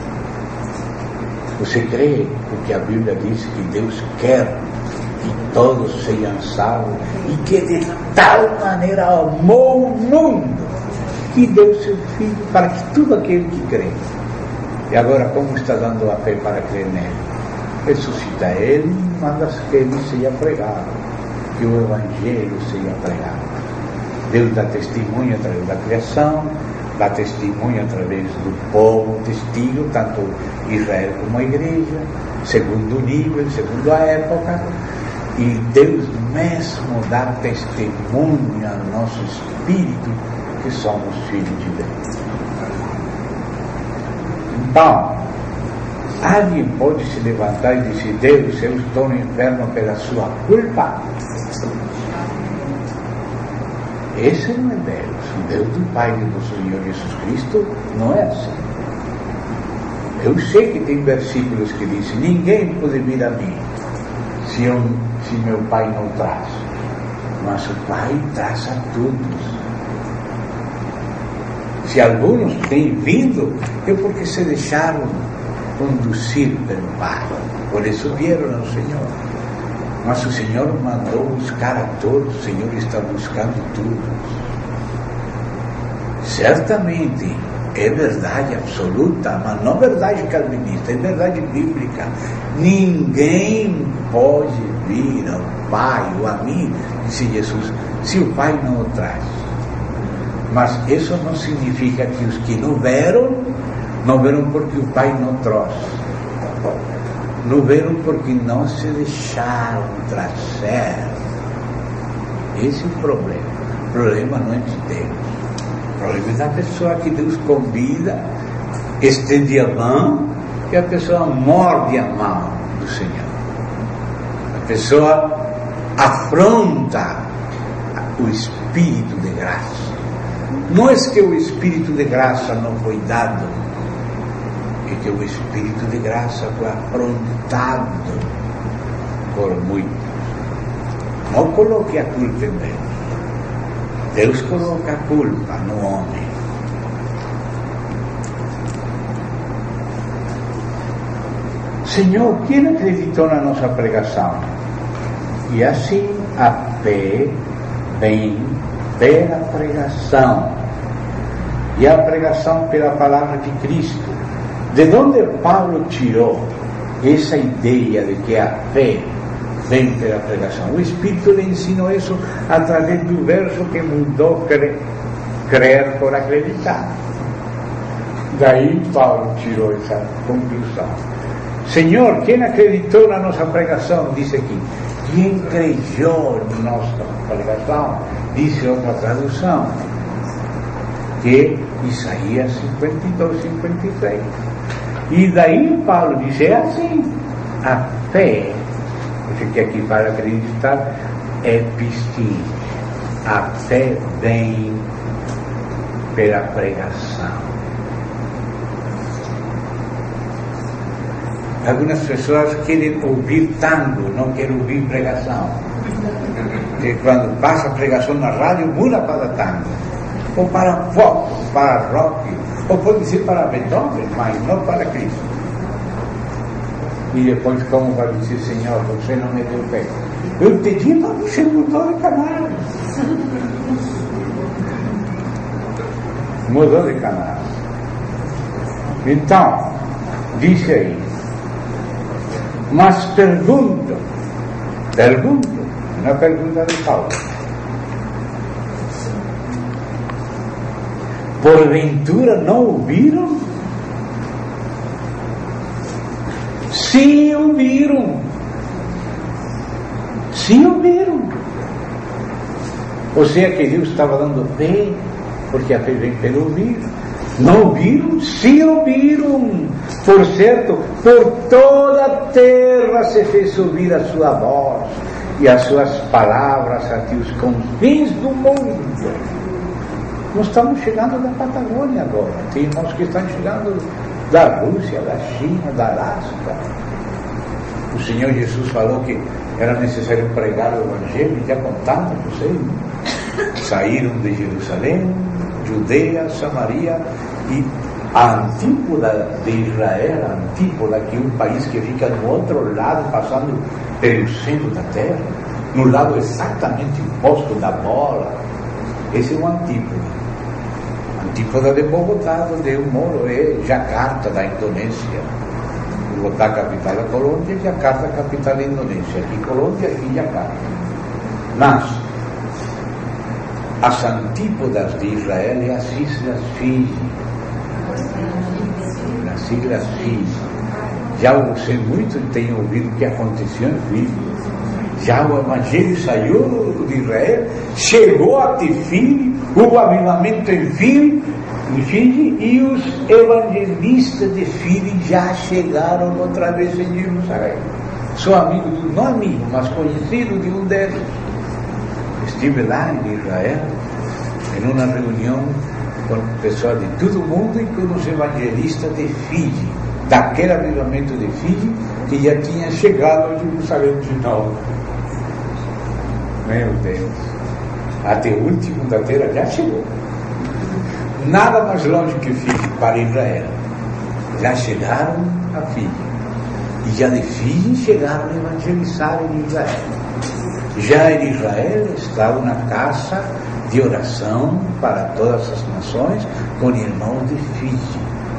Você crê porque a Bíblia diz que Deus quer que todos sejam salvos e que de tal maneira amou o mundo que deu seu Filho para que tudo aquele que crê. E agora, como está dando a fé para crer nele? Ressuscita ele e manda que ele seja pregado, que o Evangelho seja pregado. Deus dá testemunho através da criação, dá testemunho através do povo testigo, tanto Israel como a igreja, segundo o nível, segundo a época, e Deus mesmo dá testemunho ao nosso espírito que somos filhos de Deus. Então, alguém pode se levantar e dizer: Deus, eu estou no inferno pela sua culpa? Esse não é Deus. O Deus do Pai do nosso Senhor Jesus Cristo não é assim. Eu sei que tem versículos que dizem: ninguém pode vir a mim se meu Pai não traz. Mas o Pai traz a todos. Se alguns têm vindo, é porque se deixaram conduzir pelo Pai. Por isso vieram ao Senhor. Mas o Senhor mandou buscar a todos. O Senhor está buscando todos. Certamente é verdade absoluta, mas não verdade calvinista, é verdade bíblica. Ninguém pode vir ao Pai ou a mim, disse Jesus, se o Pai não o traz. Mas isso não significa que os que não viram porque o Pai não trouxe. Não viram porque não se deixaram trazer. Esse é o problema. O problema não é de Deus. O problema é da pessoa que Deus convida, estende a mão, e a pessoa morde a mão do Senhor. A pessoa afronta o Espírito de graça. Não é que o Espírito de graça não foi dado, é que o Espírito de graça foi afrontado por muitos. Não coloque a culpa em Deus. Deus coloca a culpa no homem. Senhor, quem acreditou na nossa pregação? E assim a fé vem pela pregação. E a pregação pela palavra de Cristo. De onde Paulo tirou essa ideia de que a fé vem pela pregação? O Espírito lhe ensinou isso através do verso que mudou crer por acreditar. Daí Paulo tirou essa conclusão. Senhor, quem acreditou na nossa pregação? Disse aqui. Quem creu na nossa pregação? Disse outra tradução, que Isaías 52, 53. E daí Paulo diz, é assim, a fé, porque aqui para acreditar, é pistir. A fé vem pela pregação. Algumas pessoas querem ouvir tango, não querem ouvir pregação. Porque quando passa a pregação na rádio, muda para tango, ou para pop, para rock, ou pode ser para Beethoven, mas não para Cristo. E depois, como vai dizer, Senhor, você não me deu fé? Eu te disse, mas você mudou de canal. Mudou de canal. Então, disse aí, mas pergunto, na pergunta de Paulo, porventura não ouviram? Sim, ouviram. Ou seja, que Deus estava dando fé, porque a fé vem pelo ouvir. Não ouviram? Sim, ouviram. Por certo, por toda a terra se fez ouvir a sua voz e as suas palavras até os confins do mundo. Nós estamos chegando da Patagônia agora. Tem irmãos que estão chegando da Rússia, da China, da Alasca. O Senhor Jesus falou que era necessário pregar o Evangelho, já contaram, não sei. Saíram de Jerusalém, Judeia, Samaria e a antípoda de Israel, a antípoda, que é um país que fica do outro lado, passando pelo centro da terra, no lado exatamente oposto da bola. Esse é o antípoda. Antípoda de Bogotá, onde eu moro, é Jakarta, da Indonésia. Bogotá, capital da Colômbia, Jakarta, capital da Indonésia. Aqui Colômbia, aqui Jakarta. Mas as antípodas de Israel é as Islas Fiji. As Islas Fiji. Já você muito tem ouvido o que aconteceu em Fiji. Já o Evangelho saiu de Israel, chegou até Fiji, o avivamento em Fiji, e os evangelistas de Fiji já chegaram outra vez em Jerusalém. Sou amigo, não amigo, mas conhecido de um deles. Estive lá em Israel, em uma reunião com pessoas de todo o mundo e com os evangelistas de Fiji, daquele avivamento de Fiji, que já tinha chegado a Jerusalém de novo. Meu Deus, até o último da terra já chegou. Nada mais longe que Fiji para Israel. Já chegaram a Fiji. E já de Fiji chegaram a evangelizar em Israel. Já em Israel está uma casa de oração para todas as nações, com irmãos de Fiji.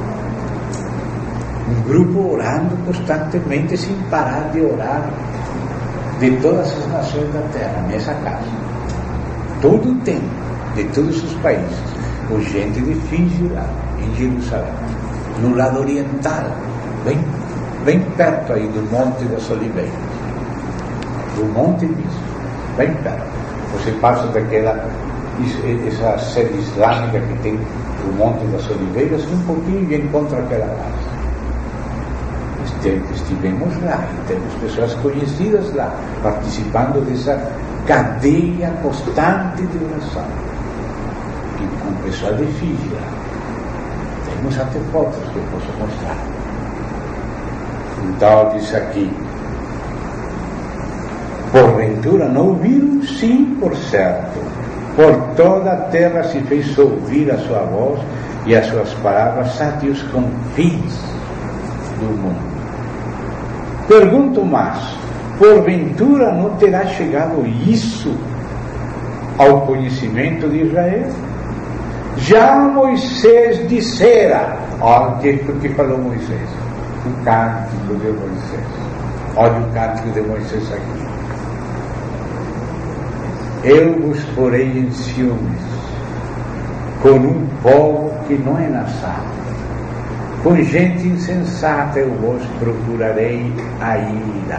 Um grupo orando constantemente, sem parar de orar, de todas as nações da terra, nessa casa. Todo o tempo, de todos os países, com gente de Fiji lá, em Jerusalém, no lado oriental, bem perto aí do Monte das Oliveiras. Do Monte disso, bem perto. Você passa essa sede islâmica que tem o Monte das Oliveiras, um pouquinho e encontra aquela casa. Estivemos lá e temos pessoas conhecidas lá, participando dessa cadeia constante de oração. E com pessoas de Fiji lá. Temos até fotos que eu posso mostrar. Então diz aqui: porventura não ouviram? Sim, por certo. Por toda a terra se fez ouvir a sua voz e as suas palavras até os confins do mundo. Pergunto mais: porventura não terá chegado isso ao conhecimento de Israel? Já Moisés dissera, olha o que falou Moisés, o cântico de Moisés. Olha o cântico de Moisés aqui. Eu vos porei em ciúmes, com um povo que não é nação. Com gente insensata eu vos procurarei a ira.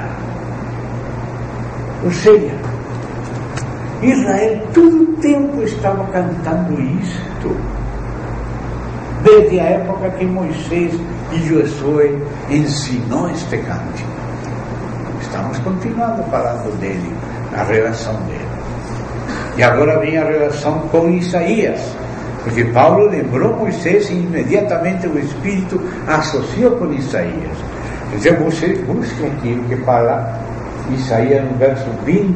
Ou seja, Israel todo o tempo estava cantando isto, desde a época que Moisés e Josué ensinou este cântico. Estamos continuando falando dele, a relação dele. E agora vem a relação com Isaías, porque Paulo lembrou Moisés e imediatamente o Espírito associou com Isaías. Então você busca aqui o que fala Isaías no verso 20.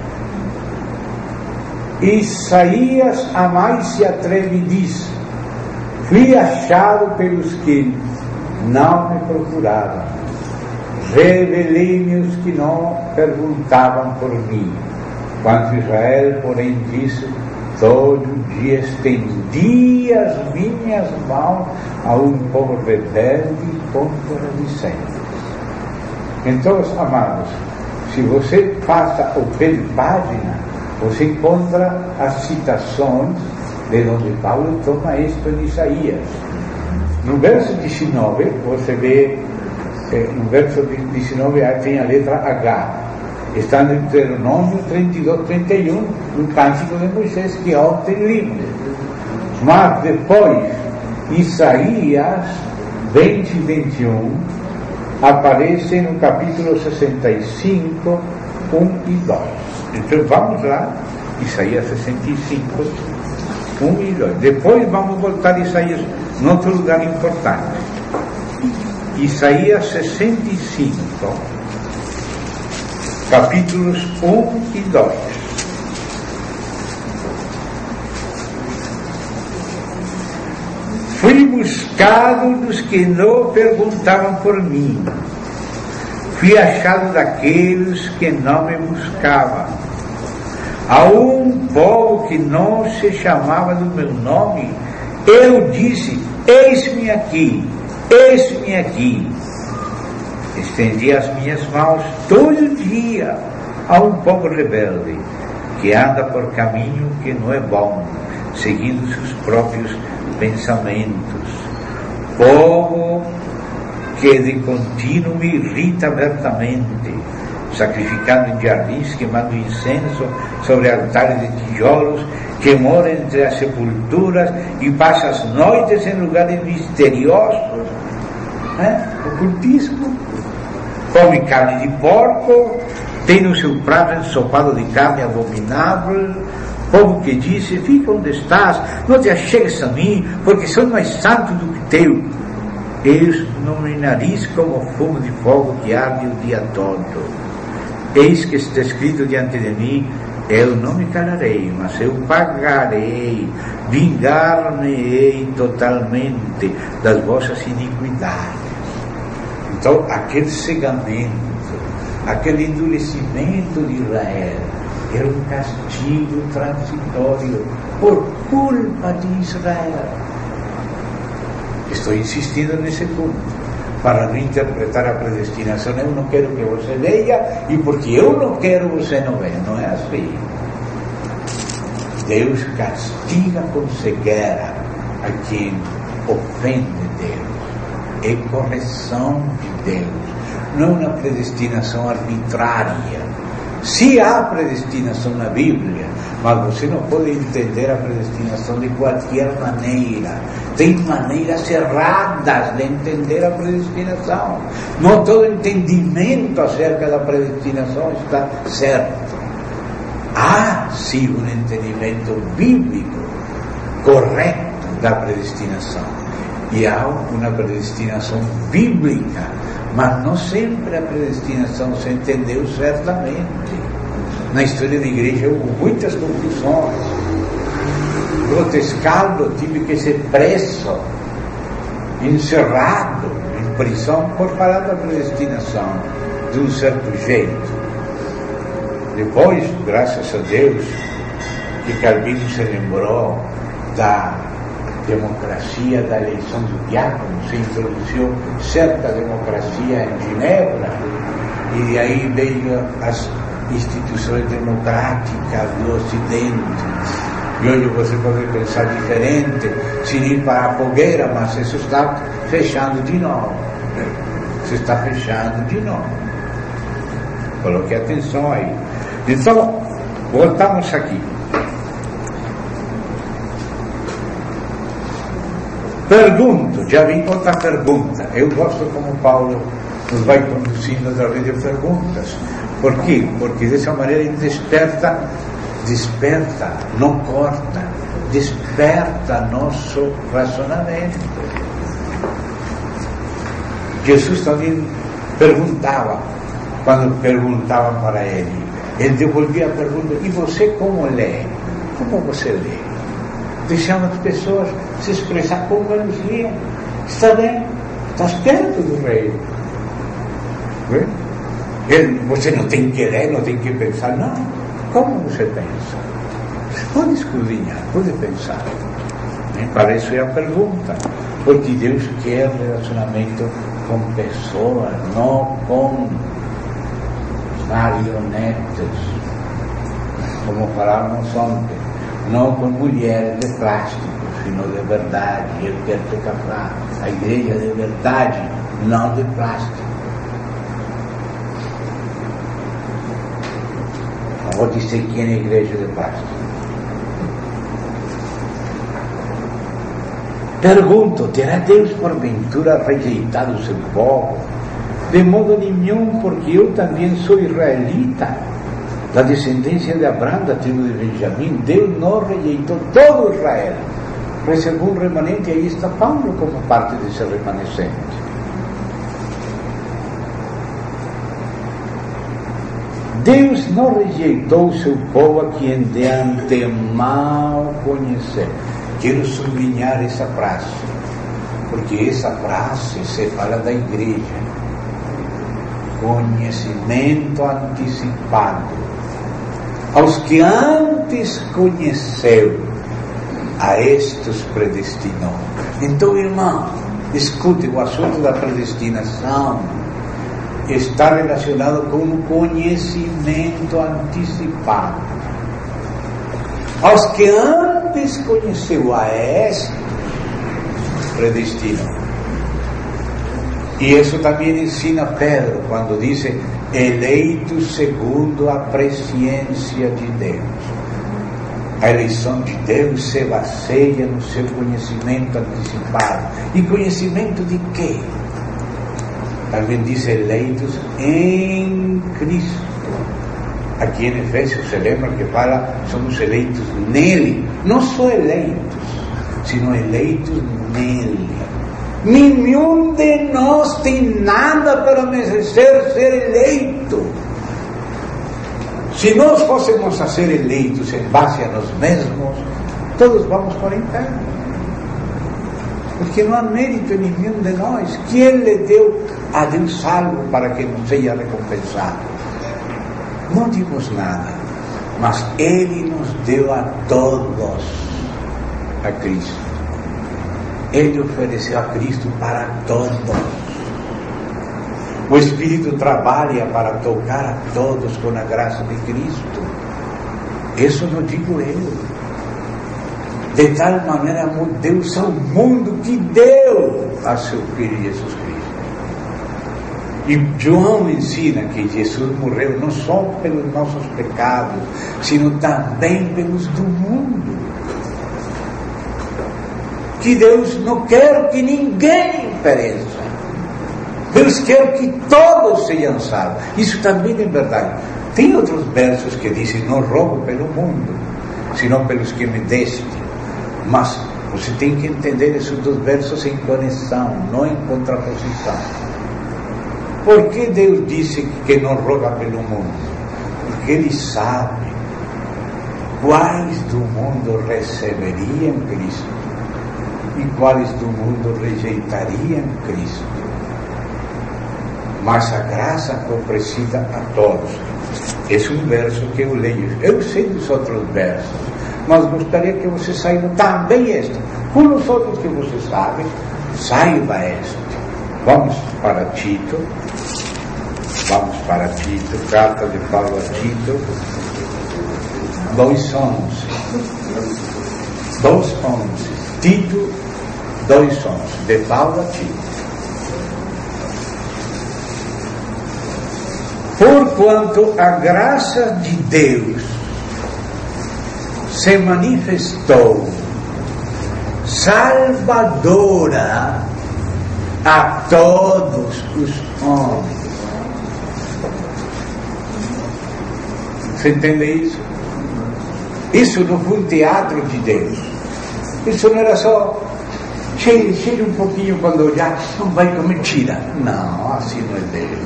Isaías a mais se atreve e diz: fui achado pelos que não me procuravam, revelei-me os que não perguntavam por mim. Quanto Israel, porém, disse: todo dia estendi as minhas mãos a um povo rebelde e contradicente. Então, amados, se você passa o pé de página, você encontra as citações de onde Paulo toma isto em Isaías. No verso 19, você vê, no verso 19 tem a letra H. Está no Deuteronômio 32, 31, no Cântico de Moisés, que ontem limos. Mas depois, Isaías 20 e 21, aparece no capítulo 65, 1 e 2. Então vamos lá, Isaías 65, 1 e 2. Depois vamos voltar a Isaías, em outro lugar importante. Isaías 65, capítulos 1 e 2. buscado dos que não perguntavam por mim. Fui achado daqueles que não me buscavam. A um povo que não se chamava do meu nome, eu disse: eis-me aqui, eis-me aqui. Estendi as minhas mãos todo dia a um povo rebelde, que anda por caminho que não é bom, seguindo seus próprios pensamentos. Povo que de contínuo me irrita abertamente, sacrificando em jardins, queimando incenso sobre altares de tijolos, que mora entre as sepulturas e passa as noites em lugares misteriosos, ocultismo. Come carne de porco, tem no seu prato ensopado de carne abominável. Povo que disse: fica onde estás, não te achegues a mim, porque sou mais santo do que teu. Eis no meu nariz como fogo de fogo que arde o dia todo. Eis que está escrito diante de mim: eu não me calarei, mas eu pagarei, vingar-me-ei totalmente das vossas iniquidades. Então, aquele cegamento, aquele endurecimento de Israel, era um castigo transitório por culpa de Israel. Estou insistindo nesse ponto, para não interpretar a predestinação. Eu não quero que você leia, e porque eu não quero, você não venha. Não é assim. Deus castiga com cegueira a quem ofende Deus. É correção de Deus, não uma predestinação arbitrária. Se há predestinação na Bíblia, mas você não pode entender a predestinação de qualquer maneira. Tem maneiras erradas de entender a predestinação. Não todo entendimento acerca da predestinação está certo. Há sim um entendimento bíblico correto da predestinação. E há uma predestinação bíblica, mas não sempre a predestinação se entendeu certamente. Na história da igreja houve muitas confusões. Grotescaldo tive que ser preso, encerrado em prisão por falar da predestinação de um certo jeito. Depois, graças a Deus, que Calvino se lembrou da democracia da eleição do diácono, se introduziu certa democracia em Genebra, e aí veio as instituições democráticas do Ocidente. E hoje você pode pensar diferente, sem ir para a fogueira, mas isso está fechando de novo. Você está fechando de novo. Coloque atenção aí. Então, voltamos aqui. Pergunto, já vim com outra pergunta. Eu gosto como Paulo nos vai conduzindo através de perguntas. Por quê? Porque dessa maneira ele desperta, não corta, desperta nosso razonamento. Jesus também perguntava, quando perguntavam para ele devolvia a pergunta: e você como lê? Como você lê? Deixando as pessoas se expressar como eles liam. Está bem, estás perto do reino. Você não tem que ler, não tem que pensar. Não, como você pensa? Você pode escudrinhar, pode pensar. Para isso é a pergunta, porque Deus quer relacionamento com pessoas, não com marionetes, como falávamos ontem, não com mulheres de plástico, sino de verdade. Eu quero te casar, a igreja de verdade, não de plástico. Não vou dizer quem é a igreja de plástico. Pergunto: terá Deus porventura rejeitado o seu povo? De modo nenhum, porque eu também sou israelita, da descendência de Abraão, da tribo de Benjamim. Deus não rejeitou todo Israel, reservou um remanente, e aí está Paulo como parte desse remanescente. Deus não rejeitou o seu povo a quem de antemão conheceu. Quero sublinhar essa frase. porque essa frase se fala da igreja. Conhecimento antecipado. Aos que antes conheceu, a estes predestinou. Então, irmão, escute, o assunto da predestinação está relacionado com o conhecimento antecipado. Aos que antes conheceu, a estes predestinou. E isso também ensina Pedro, quando diz eleitos segundo a presciência de Deus. A eleição de Deus se baseia no seu conhecimento antecipado. E conhecimento de quê? Também diz eleitos em Cristo. Aqui em Efésios se lembra que fala, somos eleitos nele. Não só eleitos, sino eleitos nele. Nenhum de nós tem nada para merecer ser eleito. Se nós fôssemos a ser eleitos em base a nós mesmos, todos vamos para o inferno. Porque não há mérito em nenhum de nós. Quem lhe deu a Deus algo para que não seja recompensado? Não dimos nada, mas Ele nos deu a todos a Cristo. Ele ofereceu a Cristo para todos. O Espírito trabalha para tocar a todos com a graça de Cristo. Isso não digo eu. De tal maneira amou Deus ao mundo que deu a seu Filho Jesus Cristo. E João ensina que Jesus morreu não só pelos nossos pecados, sino também pelos do mundo. Que Deus não quer que ninguém pereça. Deus quer que todos sejam salvos. Isso também é verdade. Tem outros versos que dizem, não rogo pelo mundo, senão pelos que me deste. Mas você tem que entender esses dois versos em conexão, não em contraposição. Por que Deus disse que não roga pelo mundo? Porque Ele sabe quais do mundo receberiam Cristo e quais do mundo rejeitariam Cristo. Mas a graça oferecida a todos. Esse é um verso que eu leio. Eu sei dos outros versos, mas gostaria que você saiba também este. Com os outros que você sabe, saiba este. Vamos para Tito. Vamos para Tito, carta de Paulo a Tito, 2:11. 2:11. Tito 2:11, de Paulo a Tito. Porquanto a graça de Deus se manifestou salvadora a todos os homens. Você entende isso? Isso não foi um teatro de Deus. Isso não era só cheire um pouquinho quando olhar, não vai comer, tira. Não, assim não é Deus.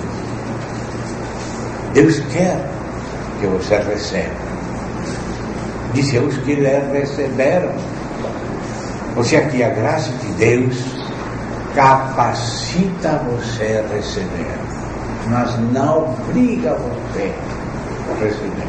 Deus quer que você receba. Disse aos que lhe receberam. Ou seja, que a graça de Deus capacita você a receber, mas não obriga você a receber.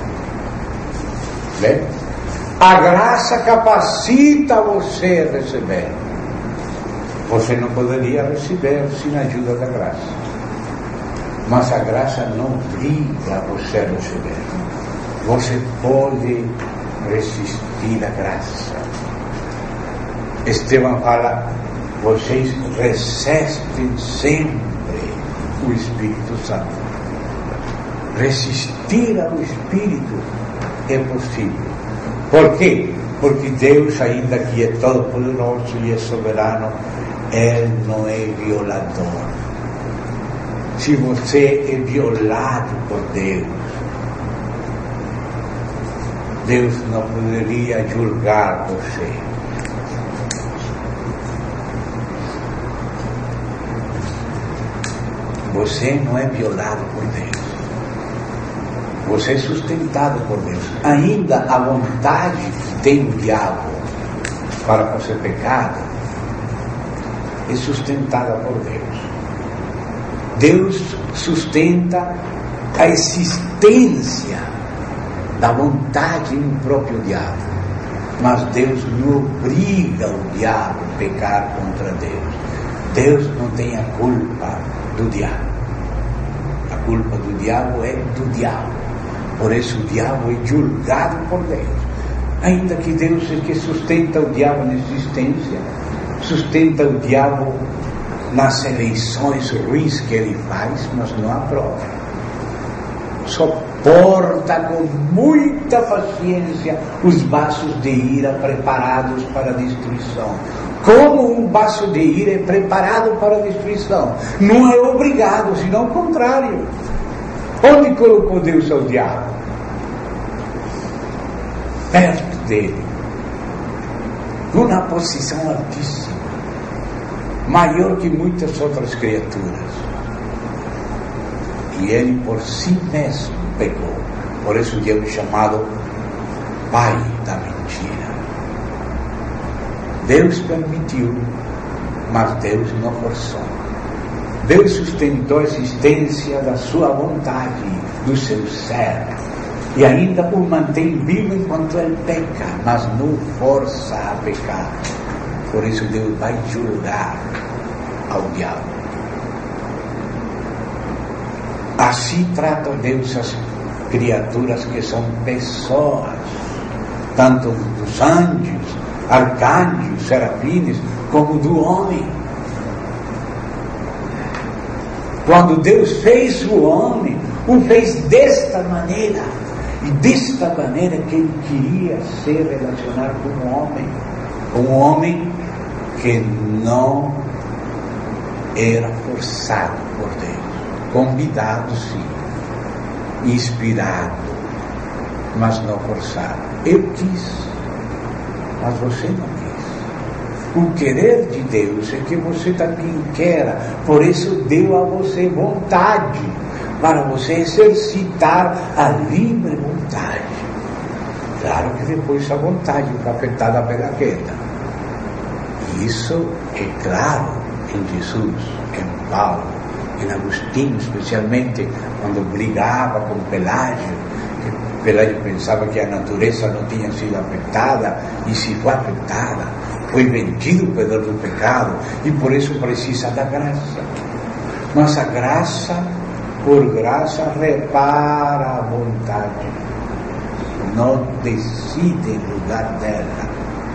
Bem? A graça capacita você a receber. Você não poderia receber sem a ajuda da graça. Mas a graça não obriga você a receber. Você pode resistir à graça. Estevão fala, vocês resistem sempre o Espírito Santo. Resistir ao Espírito é possível. Por quê? Porque Deus, ainda que é todo-poderoso e é soberano, Ele não é violador. Se você é violado por Deus, Deus não poderia julgar você. Você não é violado por Deus. Você é sustentado por Deus. Ainda a vontade que tem o diabo para você pecado é sustentada por Deus. Deus sustenta a existência da vontade no próprio diabo, mas Deus não obriga o diabo a pecar contra Deus. Deus não tem a culpa do diabo. A culpa do diabo é do diabo. Por isso o diabo é julgado por Deus. Ainda que Deus é que sustenta o diabo na existência, sustenta o diabo nas eleições ruins que ele faz, mas não aprova. Suporta com muita paciência os vasos de ira preparados para a destruição. Como um vaso de ira é preparado para a destruição, não é obrigado, senão o contrário. Onde colocou Deus ao diabo? Perto dele, numa posição altíssima, maior que muitas outras criaturas. E ele por si mesmo pecou. Por isso Deus é chamado Pai da mentira. Deus permitiu, mas Deus não forçou. Deus sustentou a existência da sua vontade, do seu ser, e ainda o mantém vivo enquanto ele peca, mas não força a pecar. Por isso Deus vai julgar ao diabo. Assim trata Deus as criaturas que são pessoas, tanto dos anjos, arcanjos, serafines, como do homem. Quando Deus fez o homem, o fez desta maneira, e desta maneira que ele queria se relacionar com o homem. Um homem que não era forçado por Deus, convidado sim, inspirado, mas não forçado. Eu quis, mas você não quis. O querer de Deus é que você também queira, por isso deu a você vontade, para você exercitar a livre vontade. Claro que depois a vontade fica afetada pela queda. Isso é claro em Jesus, em Paulo, em Agostinho, especialmente quando brigava com Pelágio, que Pelágio pensava que a natureza não tinha sido afetada, e se foi afetada, foi vendido o poder do pecado, e por isso precisa da graça. Mas a graça, por graça, repara a vontade, não decide em lugar dela.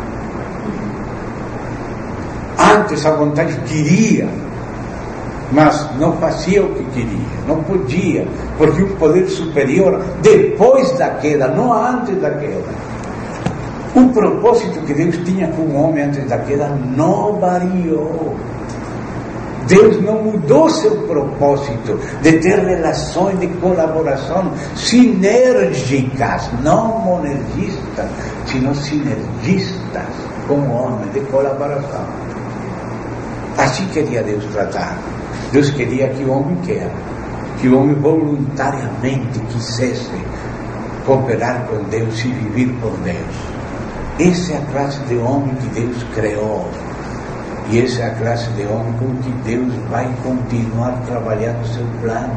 Antes a vontade queria, mas não fazia o que queria, não podia, porque um poder superior, depois da queda, não antes da queda. O propósito que Deus tinha com o homem antes da queda não variou. Deus não mudou seu propósito de ter relações de colaboração sinérgicas, não monergistas, sino sinergistas com o homem, de colaboração. Assim queria Deus tratar. Deus queria que o homem que o homem voluntariamente quisesse cooperar com Deus e viver por Deus. Essa é a classe de homem que Deus criou. E essa é a classe de homem com que Deus vai continuar trabalhando o seu plano.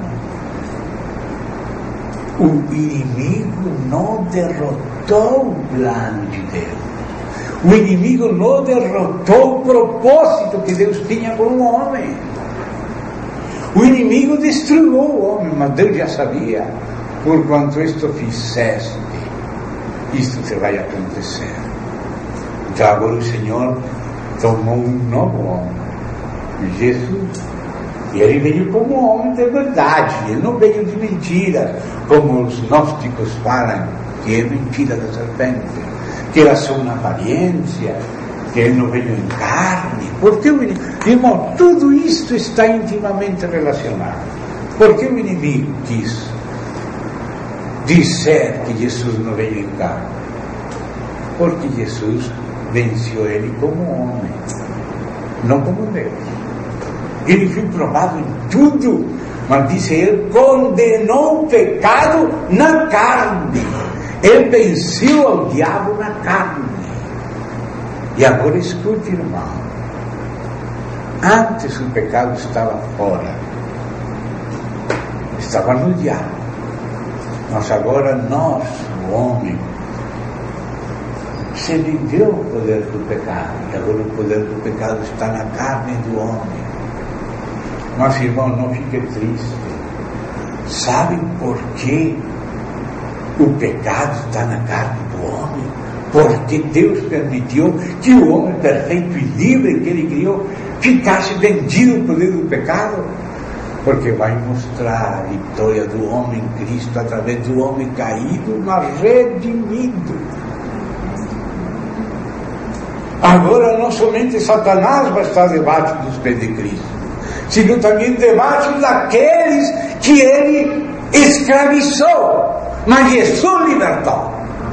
O inimigo não derrotou o plano de Deus. O inimigo não derrotou o propósito que Deus tinha com o homem. O inimigo destruiu o homem, mas Deus já sabia: por quanto isto fizeste, isto te vai acontecer. Então agora o Senhor tomou um novo homem, Jesus, e ele veio como homem de verdade. Ele não veio de mentira, como os gnósticos falam, que é mentira da serpente, que era só uma aparência, que ele não veio em carne. Porque o inimigo, irmão, tudo isto está intimamente relacionado. Porque o inimigo quis dizer que Jesus não veio em carne? Porque Jesus venceu ele como homem, não como Deus. Ele foi provado em tudo, mas disse ele, condenou o pecado na carne. Ele venceu ao diabo na carne. E agora escute, irmão, Antes o pecado estava fora, estava no diabo. Mas agora nós, o homem, se vendeu o poder do pecado, e agora o poder do pecado está na carne do homem. Mas, irmão, não fique triste. Sabem por que o pecado está na carne do homem? Porque Deus permitiu que o homem perfeito e livre que Ele criou ficasse vendido ao poder do pecado. Porque vai mostrar a vitória do homem em Cristo através do homem caído, mas redimido. Agora não somente Satanás vai estar debaixo dos pés de Cristo, sino também debaixo daqueles que ele escravizou, mas Jesus libertou.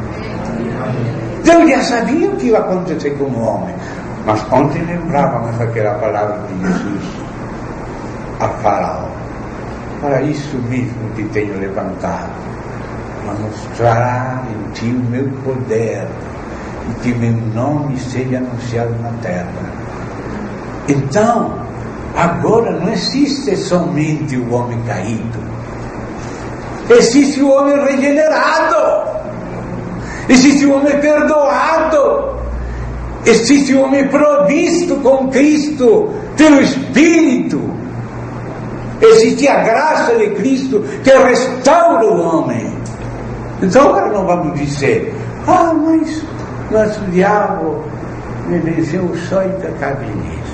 Deus já sabia o que ia acontecer com o homem, mas ontem lembrávamos aquela palavra de Jesus a Faraó: para isso mesmo te tenho levantado, para mostrar em ti o meu poder, e que meu nome seja anunciado na terra. Então, agora não existe somente o homem caído, existe o homem regenerado, existe o homem perdoado, existe o homem provisto com Cristo pelo Espírito, existe a graça de Cristo que restaura o homem. Então agora não vamos dizer: mas nosso diabo me venceu só em pecar nisto.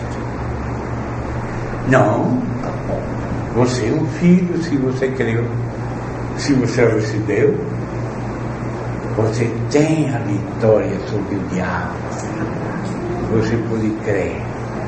Não, você é um filho, se você creu, se você recebeu, você tem a vitória sobre o diabo. Você pode crer.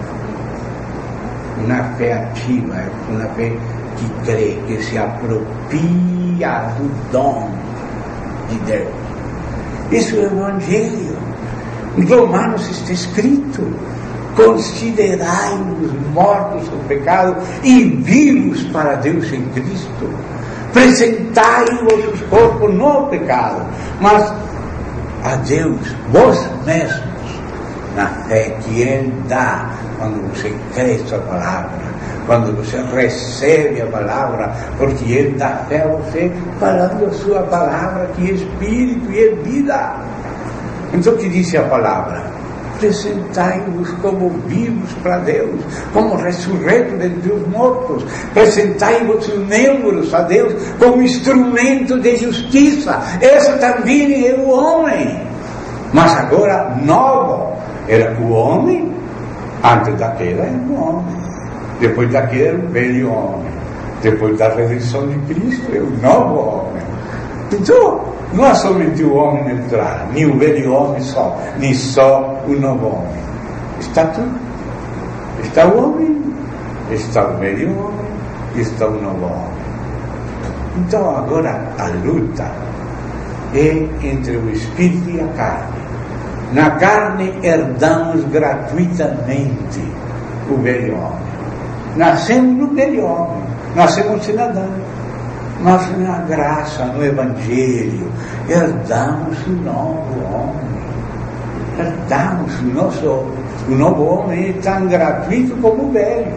Uma fé ativa é uma fé que crê, que se apropria do dom de Deus. Isso é o Evangelho. Em Romanos está escrito: considerai-vos mortos ao pecado e vivos para Deus em Cristo. Apresentai vossos corpos não ao pecado, mas a Deus, vós mesmos, na fé que Ele dá quando você crê sua palavra, quando você recebe a palavra, porque Ele dá fé a você falando a sua palavra, que é Espírito e é vida. Então o que diz a palavra? Apresentai-vos como vivos para Deus, como ressurretos dentre os mortos. Apresentai-vos os membros a Deus como instrumento de justiça. Esse também é o homem, mas agora novo. Era o homem, antes da queda era o homem, depois da queda era o velho homem, depois da redenção de Cristo é o novo homem. Então não é somente o homem neutral, nem o velho homem só, nem só o novo homem. Está tudo. Está o homem, está o velho homem e está o novo homem. Então agora a luta é entre o Espírito e a carne. Na carne herdamos gratuitamente o velho homem. Nascemos no velho homem, nascemos sem Adão. Mas na graça, no Evangelho, herdamos o novo homem. Herdamos o novo homem é tão gratuito como o velho.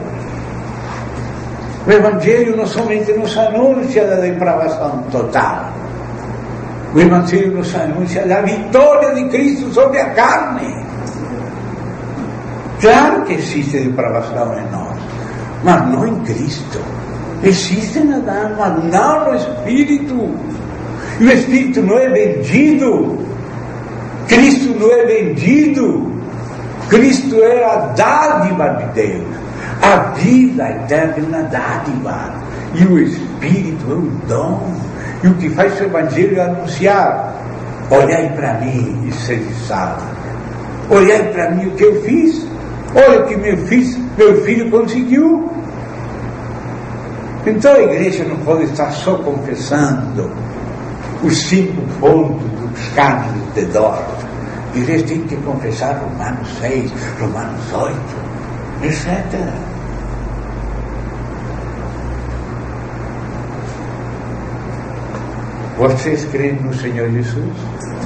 O Evangelho não somente nos anuncia da depravação total. O Evangelho nos anuncia da vitória de Cristo sobre a carne. Claro que existe depravação em nós, mas não em Cristo. Existe na alma, não no Espírito. E o Espírito não é vendido. Cristo não é vendido. Cristo é a dádiva de Deus. A vida eterna é uma dádiva. E o Espírito é o dom. E o que faz o Evangelho é anunciar: olhai para mim e sede salvos. Olhai para mim o que eu fiz. Olha o que meu filho conseguiu. Então a igreja não pode estar só confessando os 5 pontos dos cânones de Dort. A igreja tem que confessar Romanos 6, Romanos 8, etc. Vocês creem no Senhor Jesus?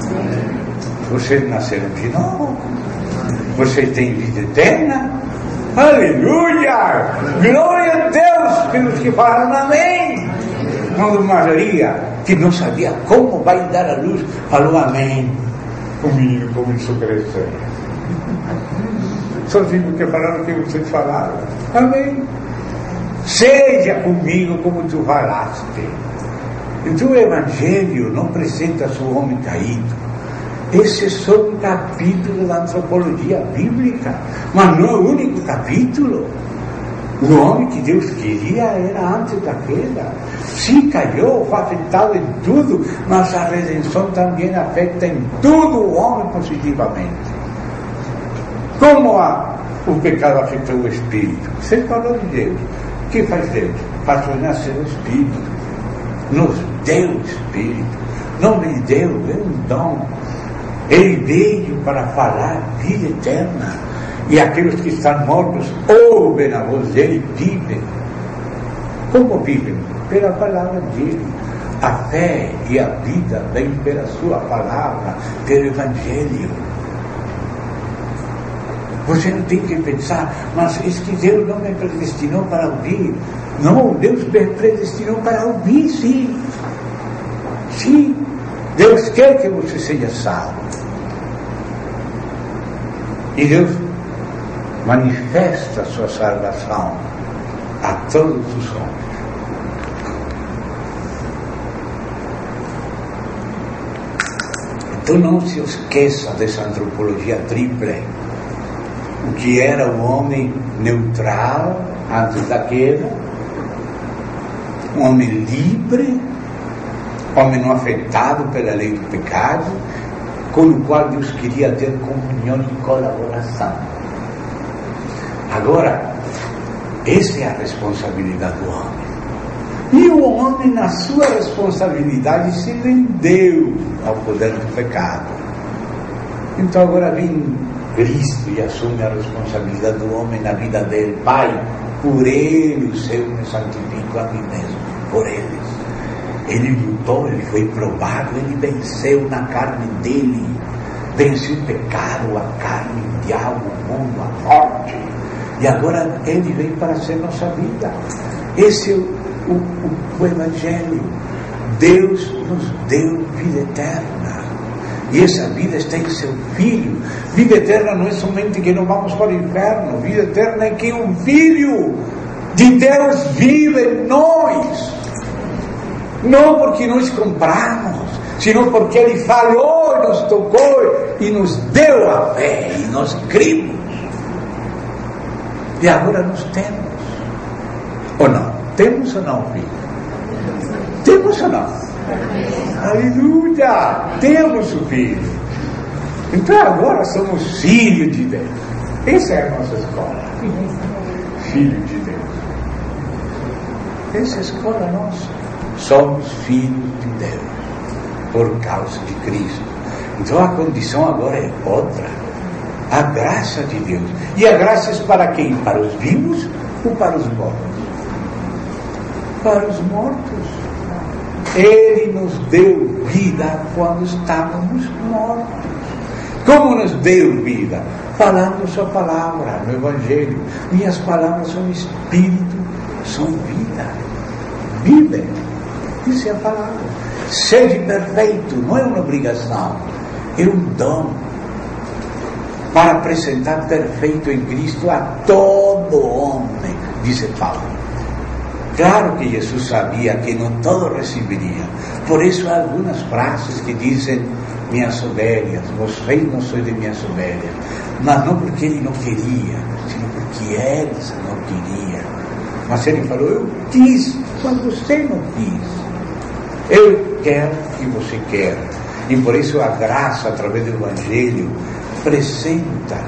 Vocês nasceram de novo? Vocês têm vida eterna? Aleluia! Glória a Deus pelos que falaram amém. Quando Maria, que não sabia como vai dar a luz, falou amém. O menino começou a crescer. Só tive que falar o que vocês falaram. Amém. Seja comigo como tu falaste. Então o Evangelho não apresenta só o homem caído. Esse é só um capítulo da antropologia bíblica, mas não é o único capítulo. O homem que Deus queria era antes da queda. Sim, caiu, foi afetado em tudo, mas a redenção também afeta em tudo o homem positivamente. Como o pecado afetou o Espírito? Você falou de Deus. O que faz Deus? Faz nascer o Espírito. Nos deu o Espírito. Não me deu, é um dom. Ele veio para falar vida eterna. E aqueles que estão mortos ouvem a voz dele e vivem. Como vivem? Pela palavra dele. A fé e a vida vêm pela sua palavra, pelo Evangelho. Você não tem que pensar, mas é que Deus não me predestinou para ouvir. Não, Deus me predestinou para ouvir, sim. Sim, Deus quer que você seja salvo. E Deus manifesta a sua salvação a todos os homens. Então não se esqueça dessa antropologia tripla. O que era o homem neutral antes da queda, um homem livre, homem não afetado pela lei do pecado, com o qual Deus queria ter comunhão e colaboração. Agora, essa é a responsabilidade do homem. E o homem, na sua responsabilidade, se rendeu ao poder do pecado. Então agora vem Cristo e assume a responsabilidade do homem na vida dele. Pai, por ele o Senhor me santifico a mim mesmo, por eles. Ele lutou, ele foi provado, ele venceu na carne dele. Venceu o pecado, a carne, o diabo, o mundo, a morte. E agora ele veio para ser nossa vida. Esse é o Evangelho. Deus nos deu vida eterna. E essa vida está em seu Filho. Vida eterna não é somente que não vamos para o inferno. Vida eterna é que um Filho de Deus vive em nós. Não porque nós compramos, sino porque Ele falou e nos tocou e nos deu a fé e nós cremos. E agora nós temos. Ou não? Temos ou não, filho? Temos ou não? Aleluia! Temos o Filho. Então agora somos filhos de Deus. Essa é a nossa escola. Filho de Deus. Essa é a escola nossa. Somos filhos de Deus por causa de Cristo. Então a condição agora é outra. A graça de Deus. E a graça é para quem? Para os vivos ou para os mortos? Para os mortos. Ele nos deu vida quando estávamos mortos. Como nos deu vida? Falando sua palavra no Evangelho. Minhas palavras são espírito, são vida. Vivem. Isso é a palavra. Seja perfeito, não é uma obrigação, é um dom para apresentar perfeito em Cristo a todo homem, diz Paulo. Claro que Jesus sabia que não todo receberia. Por isso há algumas frases que dizem: minhas ovelhas, vocês não sois de minhas ovelhas. Mas não porque ele não queria, sino porque eles não queriam. Mas ele falou: eu quis quando você não quis. Eu quero que você quer. E por isso a graça, através do Evangelho, apresenta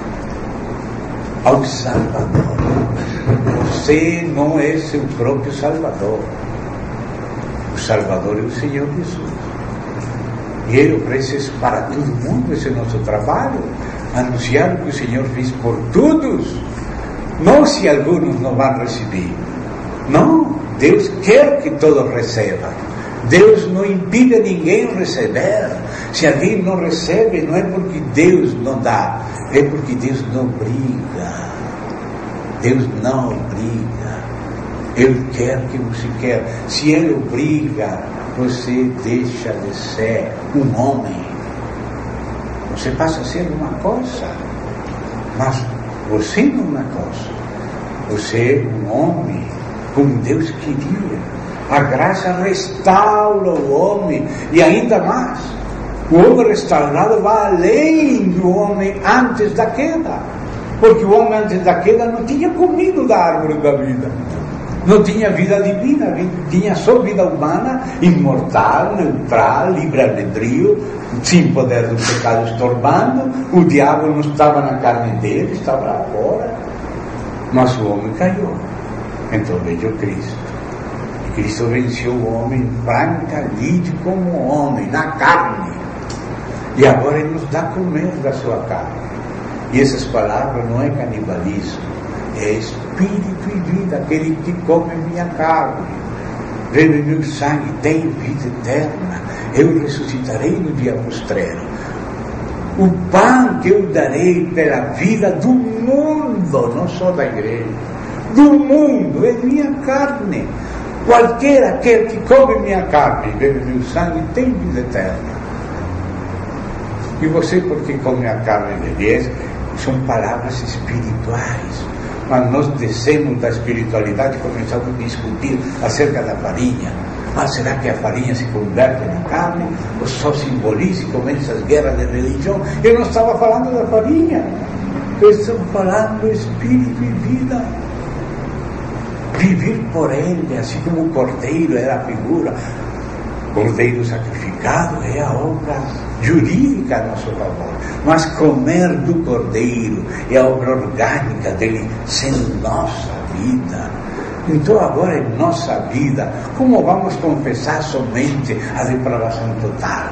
ao Salvador. Você não é seu próprio Salvador. O Salvador é o Senhor Jesus. E Ele oferece para todo mundo. Esse é o nosso trabalho. Anunciar o que o Senhor fez por todos. Não se alguns não vão receber. Não. Deus quer que todos recebam. Deus não impede ninguém receber. Se alguém não recebe, não é porque Deus não dá, é porque Deus não obriga. Deus não obriga. Ele quer que você quer. Se Ele obriga, você deixa de ser um homem. Você passa a ser uma coisa, mas você não é uma coisa. Você é um homem como Deus queria. A graça restaura o homem, e ainda mais, o homem restaurado vai além do homem antes da queda, porque o homem antes da queda não tinha comido da árvore da vida, não tinha vida divina, tinha só vida humana, imortal, neutral, livre-arbítrio, sem poder do pecado estorbando. O diabo não estava na carne dele, estava lá fora, mas o homem caiu. Então veio Cristo. Cristo venceu o homem francamente como homem, na carne. E agora Ele nos dá a comer da sua carne. E essas palavras não é canibalismo, é espírito e vida. Aquele que come minha carne, bebe meu sangue, tem vida eterna. Eu ressuscitarei no dia postreiro. O pão que eu darei pela vida do mundo, não só da igreja, do mundo, é minha carne. Qualquer que come minha carne e bebe meu sangue tem vida eterna. E você, porque come a carne de Deus, são palavras espirituais. Mas nós descemos da espiritualidade e começamos a discutir acerca da farinha. Será que a farinha se converte na carne? Ou só simboliza e começa as guerras de religião? Eu não estava falando da farinha, eu estava falando do espírito e vida. Viver por Ele, assim como o cordeiro era a figura, cordeiro sacrificado é a obra jurídica a nosso favor, mas comer do cordeiro é a obra orgânica dele sendo nossa vida. Então agora em nossa vida, como vamos confessar somente a depravação total?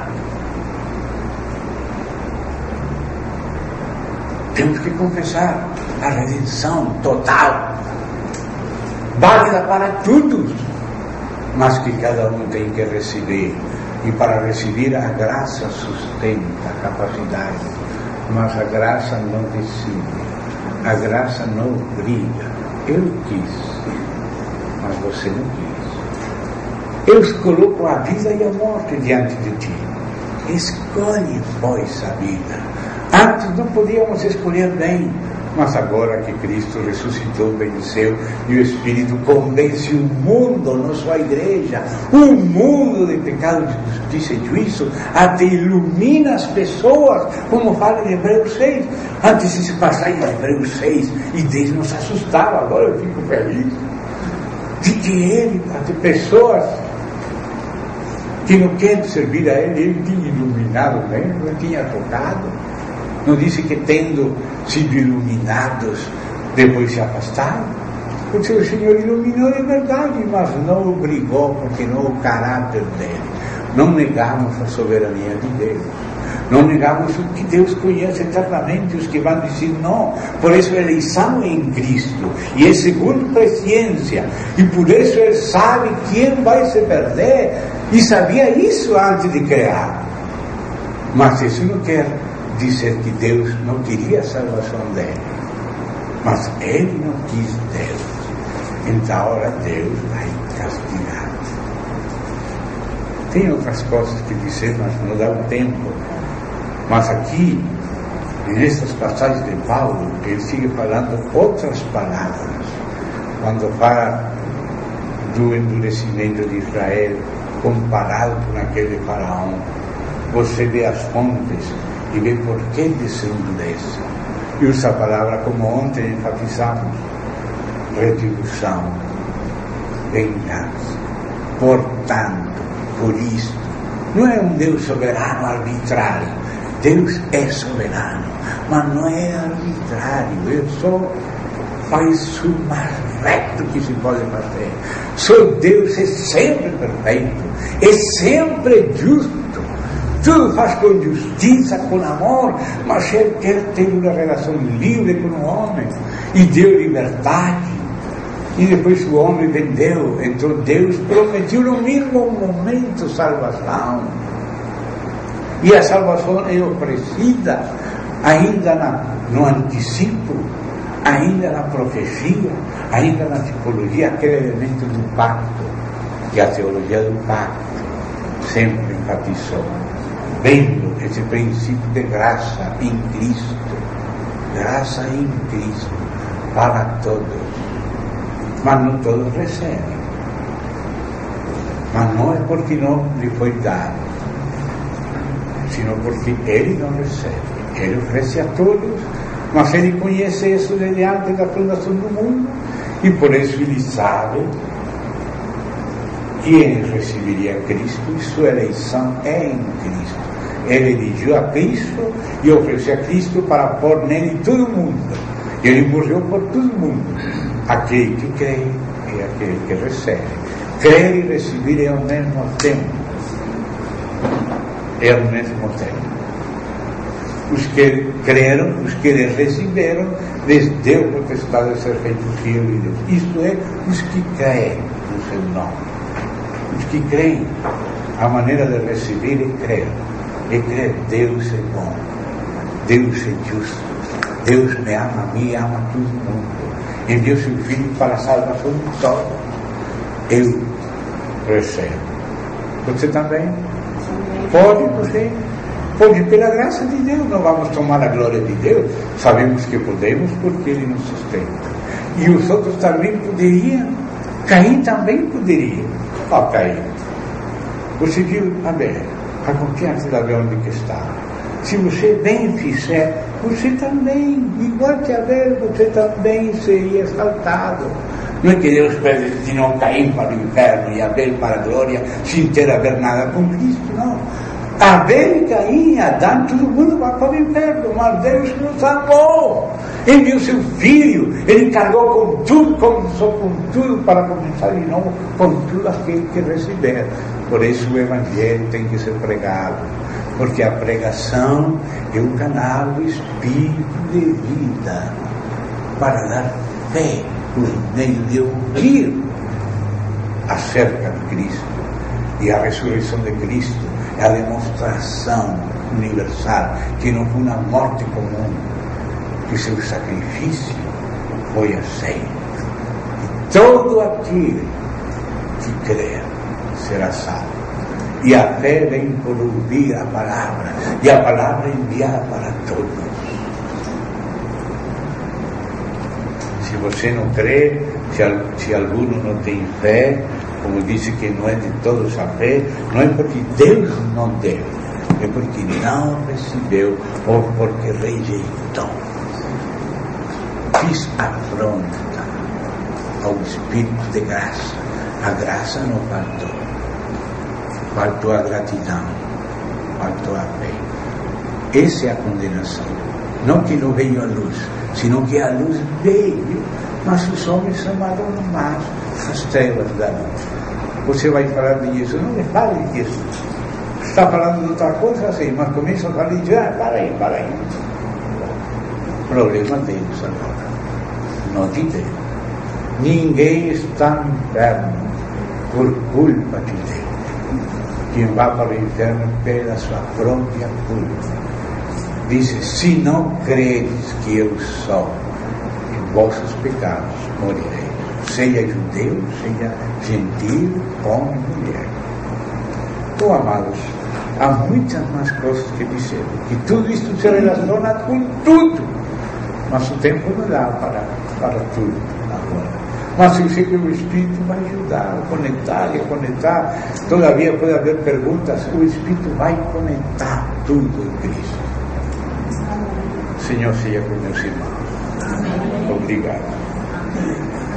Temos que confessar a redenção total, válida para todos, mas que cada um tem que receber. E para receber a graça sustenta a capacidade, mas a graça não decide, a graça não obriga. Eu quis, mas você não quis. Eu coloco a vida e a morte diante de ti. Escolhe, pois, a vida. Antes não podíamos escolher bem, mas agora que Cristo ressuscitou, venceu, e o Espírito convence o mundo, não só a igreja, o mundo de pecado, de justiça e juízo, até ilumina as pessoas, como fala em Hebreus 6. Antes de se passar em Hebreus 6, e Deus nos assustava, agora eu fico feliz de que Ele, até pessoas que não querem servir a Ele tinha iluminado mesmo, Ele tinha tocado. Não disse que tendo sido iluminados, depois se afastaram? Porque o Senhor iluminou de verdade, mas não obrigou, porque não o caráter dele. Não negamos a soberania de Deus. Não negamos o que Deus conhece eternamente, os que vão dizer não. Por isso a eleição é em Cristo, e é segundo presciência, e por isso Ele sabe quem vai se perder, e sabia isso antes de criar. Mas isso não quer dizer que Deus não queria a salvação dele, mas Ele não quis Deus. Então agora Deus vai castigar. Tem outras coisas que dizer, mas não dá o tempo. Mas aqui, nestas passagens de Paulo, ele sigue falando outras palavras. Quando fala do endurecimento de Israel comparado com aquele faraó, você vê as fontes e vê por que ele se endurece. E usa a palavra, como ontem enfatizamos, retribuição, vingança. Portanto, por isto, não é um Deus soberano arbitrário. Deus é soberano, mas não é arbitrário. Ele só faz o mais reto que se pode fazer. Só Deus é sempre perfeito, é sempre justo. Tudo faz com justiça, com amor, mas Ele quer ter uma relação livre com o homem e deu liberdade. E depois o homem vendeu, então Deus prometeu no mesmo momento salvação. E a salvação é oferecida ainda no antecipo, ainda na profecia, ainda na tipologia, aquele elemento do pacto, que a teologia do pacto sempre enfatizou, vendo esse princípio de graça em Cristo, graça em Cristo para todos, mas não todos recebem, mas não é porque não lhe foi dado, sino porque ele não recebe, ele oferece a todos, mas ele conhece isso desde antes da fundação do mundo, e por isso ele sabe que ele receberia Cristo, e sua eleição é em Cristo. Ele eligiu a Cristo e ofereceu a Cristo para pôr nele todo mundo. Ele morreu por todo mundo. Aquele que crê e aquele que recebe. Crer e receber é ao mesmo tempo. É ao mesmo tempo. Os que creram, os que receberam, lhes deu potestade de ser feitos filhos de Deus. Isto é, os que creem no seu nome. Os que creem, a maneira de receber é crer. É crer, Deus é bom, Deus é justo, Deus me ama a mim, ama todo mundo, enviou seu Filho para a salvação de todos. Eu recebo. Você também? Pode, você? Pode, pela graça de Deus. Não vamos tomar a glória de Deus, sabemos que podemos porque Ele nos sustenta. E os outros também poderiam, Caim também poderia. Ó, Caim, você viu Abel, a confiança de Abel onde que está. Se você bem fizer, você também, igual que Abel, você também seria exaltado. Não é que Deus predestinou Caim para o inferno e Abel para a glória, sem ter a ver nada com Cristo, não. Abel, Caim, Adão, todo mundo vai para o inferno, mas Deus nos amou. Enviou seu Filho, Ele carregou com tudo, começou com tudo para começar de novo, com tudo aquele que receber. Por isso o Evangelho tem que ser pregado, porque a pregação é um canal do Espírito de vida, para dar fé, por meio de ouvir acerca de Cristo. E a ressurreição de Cristo é a demonstração universal que não foi uma morte comum, que seu sacrifício foi aceito. E todo aquele que crer será salvo. E a fé vem por ouvir a palavra, e a palavra é enviada para todos. Se você não crê, se algum não tem fé, como disse que não é de todos a fé, não é porque Deus não deu, é porque não recebeu ou porque rejeitou. Fiz afronta ao Espírito de graça. A graça não faltou. Faltou a gratidão, faltou a fé. Essa é a condenação. Não que não veio a luz, sino que a luz veio, mas os homens amaram mais as trevas da luz. Você vai falar de Jesus, não me fale de Jesus. Está falando de outra coisa assim, mas começa a falar de Jesus, para aí. Problema deles agora, não de Deus. Ninguém está no inferno por culpa de Deus. Quem vai para o inferno pela sua própria culpa. Diz: se não credes que eu sou, em vossos pecados morireis. Seja judeu, seja gentil, homem, mulher. Então, amados, há muitas mais coisas que dizer, que tudo isto se relaciona com tudo, mas o tempo não dá para tudo agora. Mas eu sei que o Espírito vai ajudar a conectar. Todavia pode haver perguntas, o Espírito vai conectar tudo em Cristo. Senhor seja com meus irmãos. Obrigado.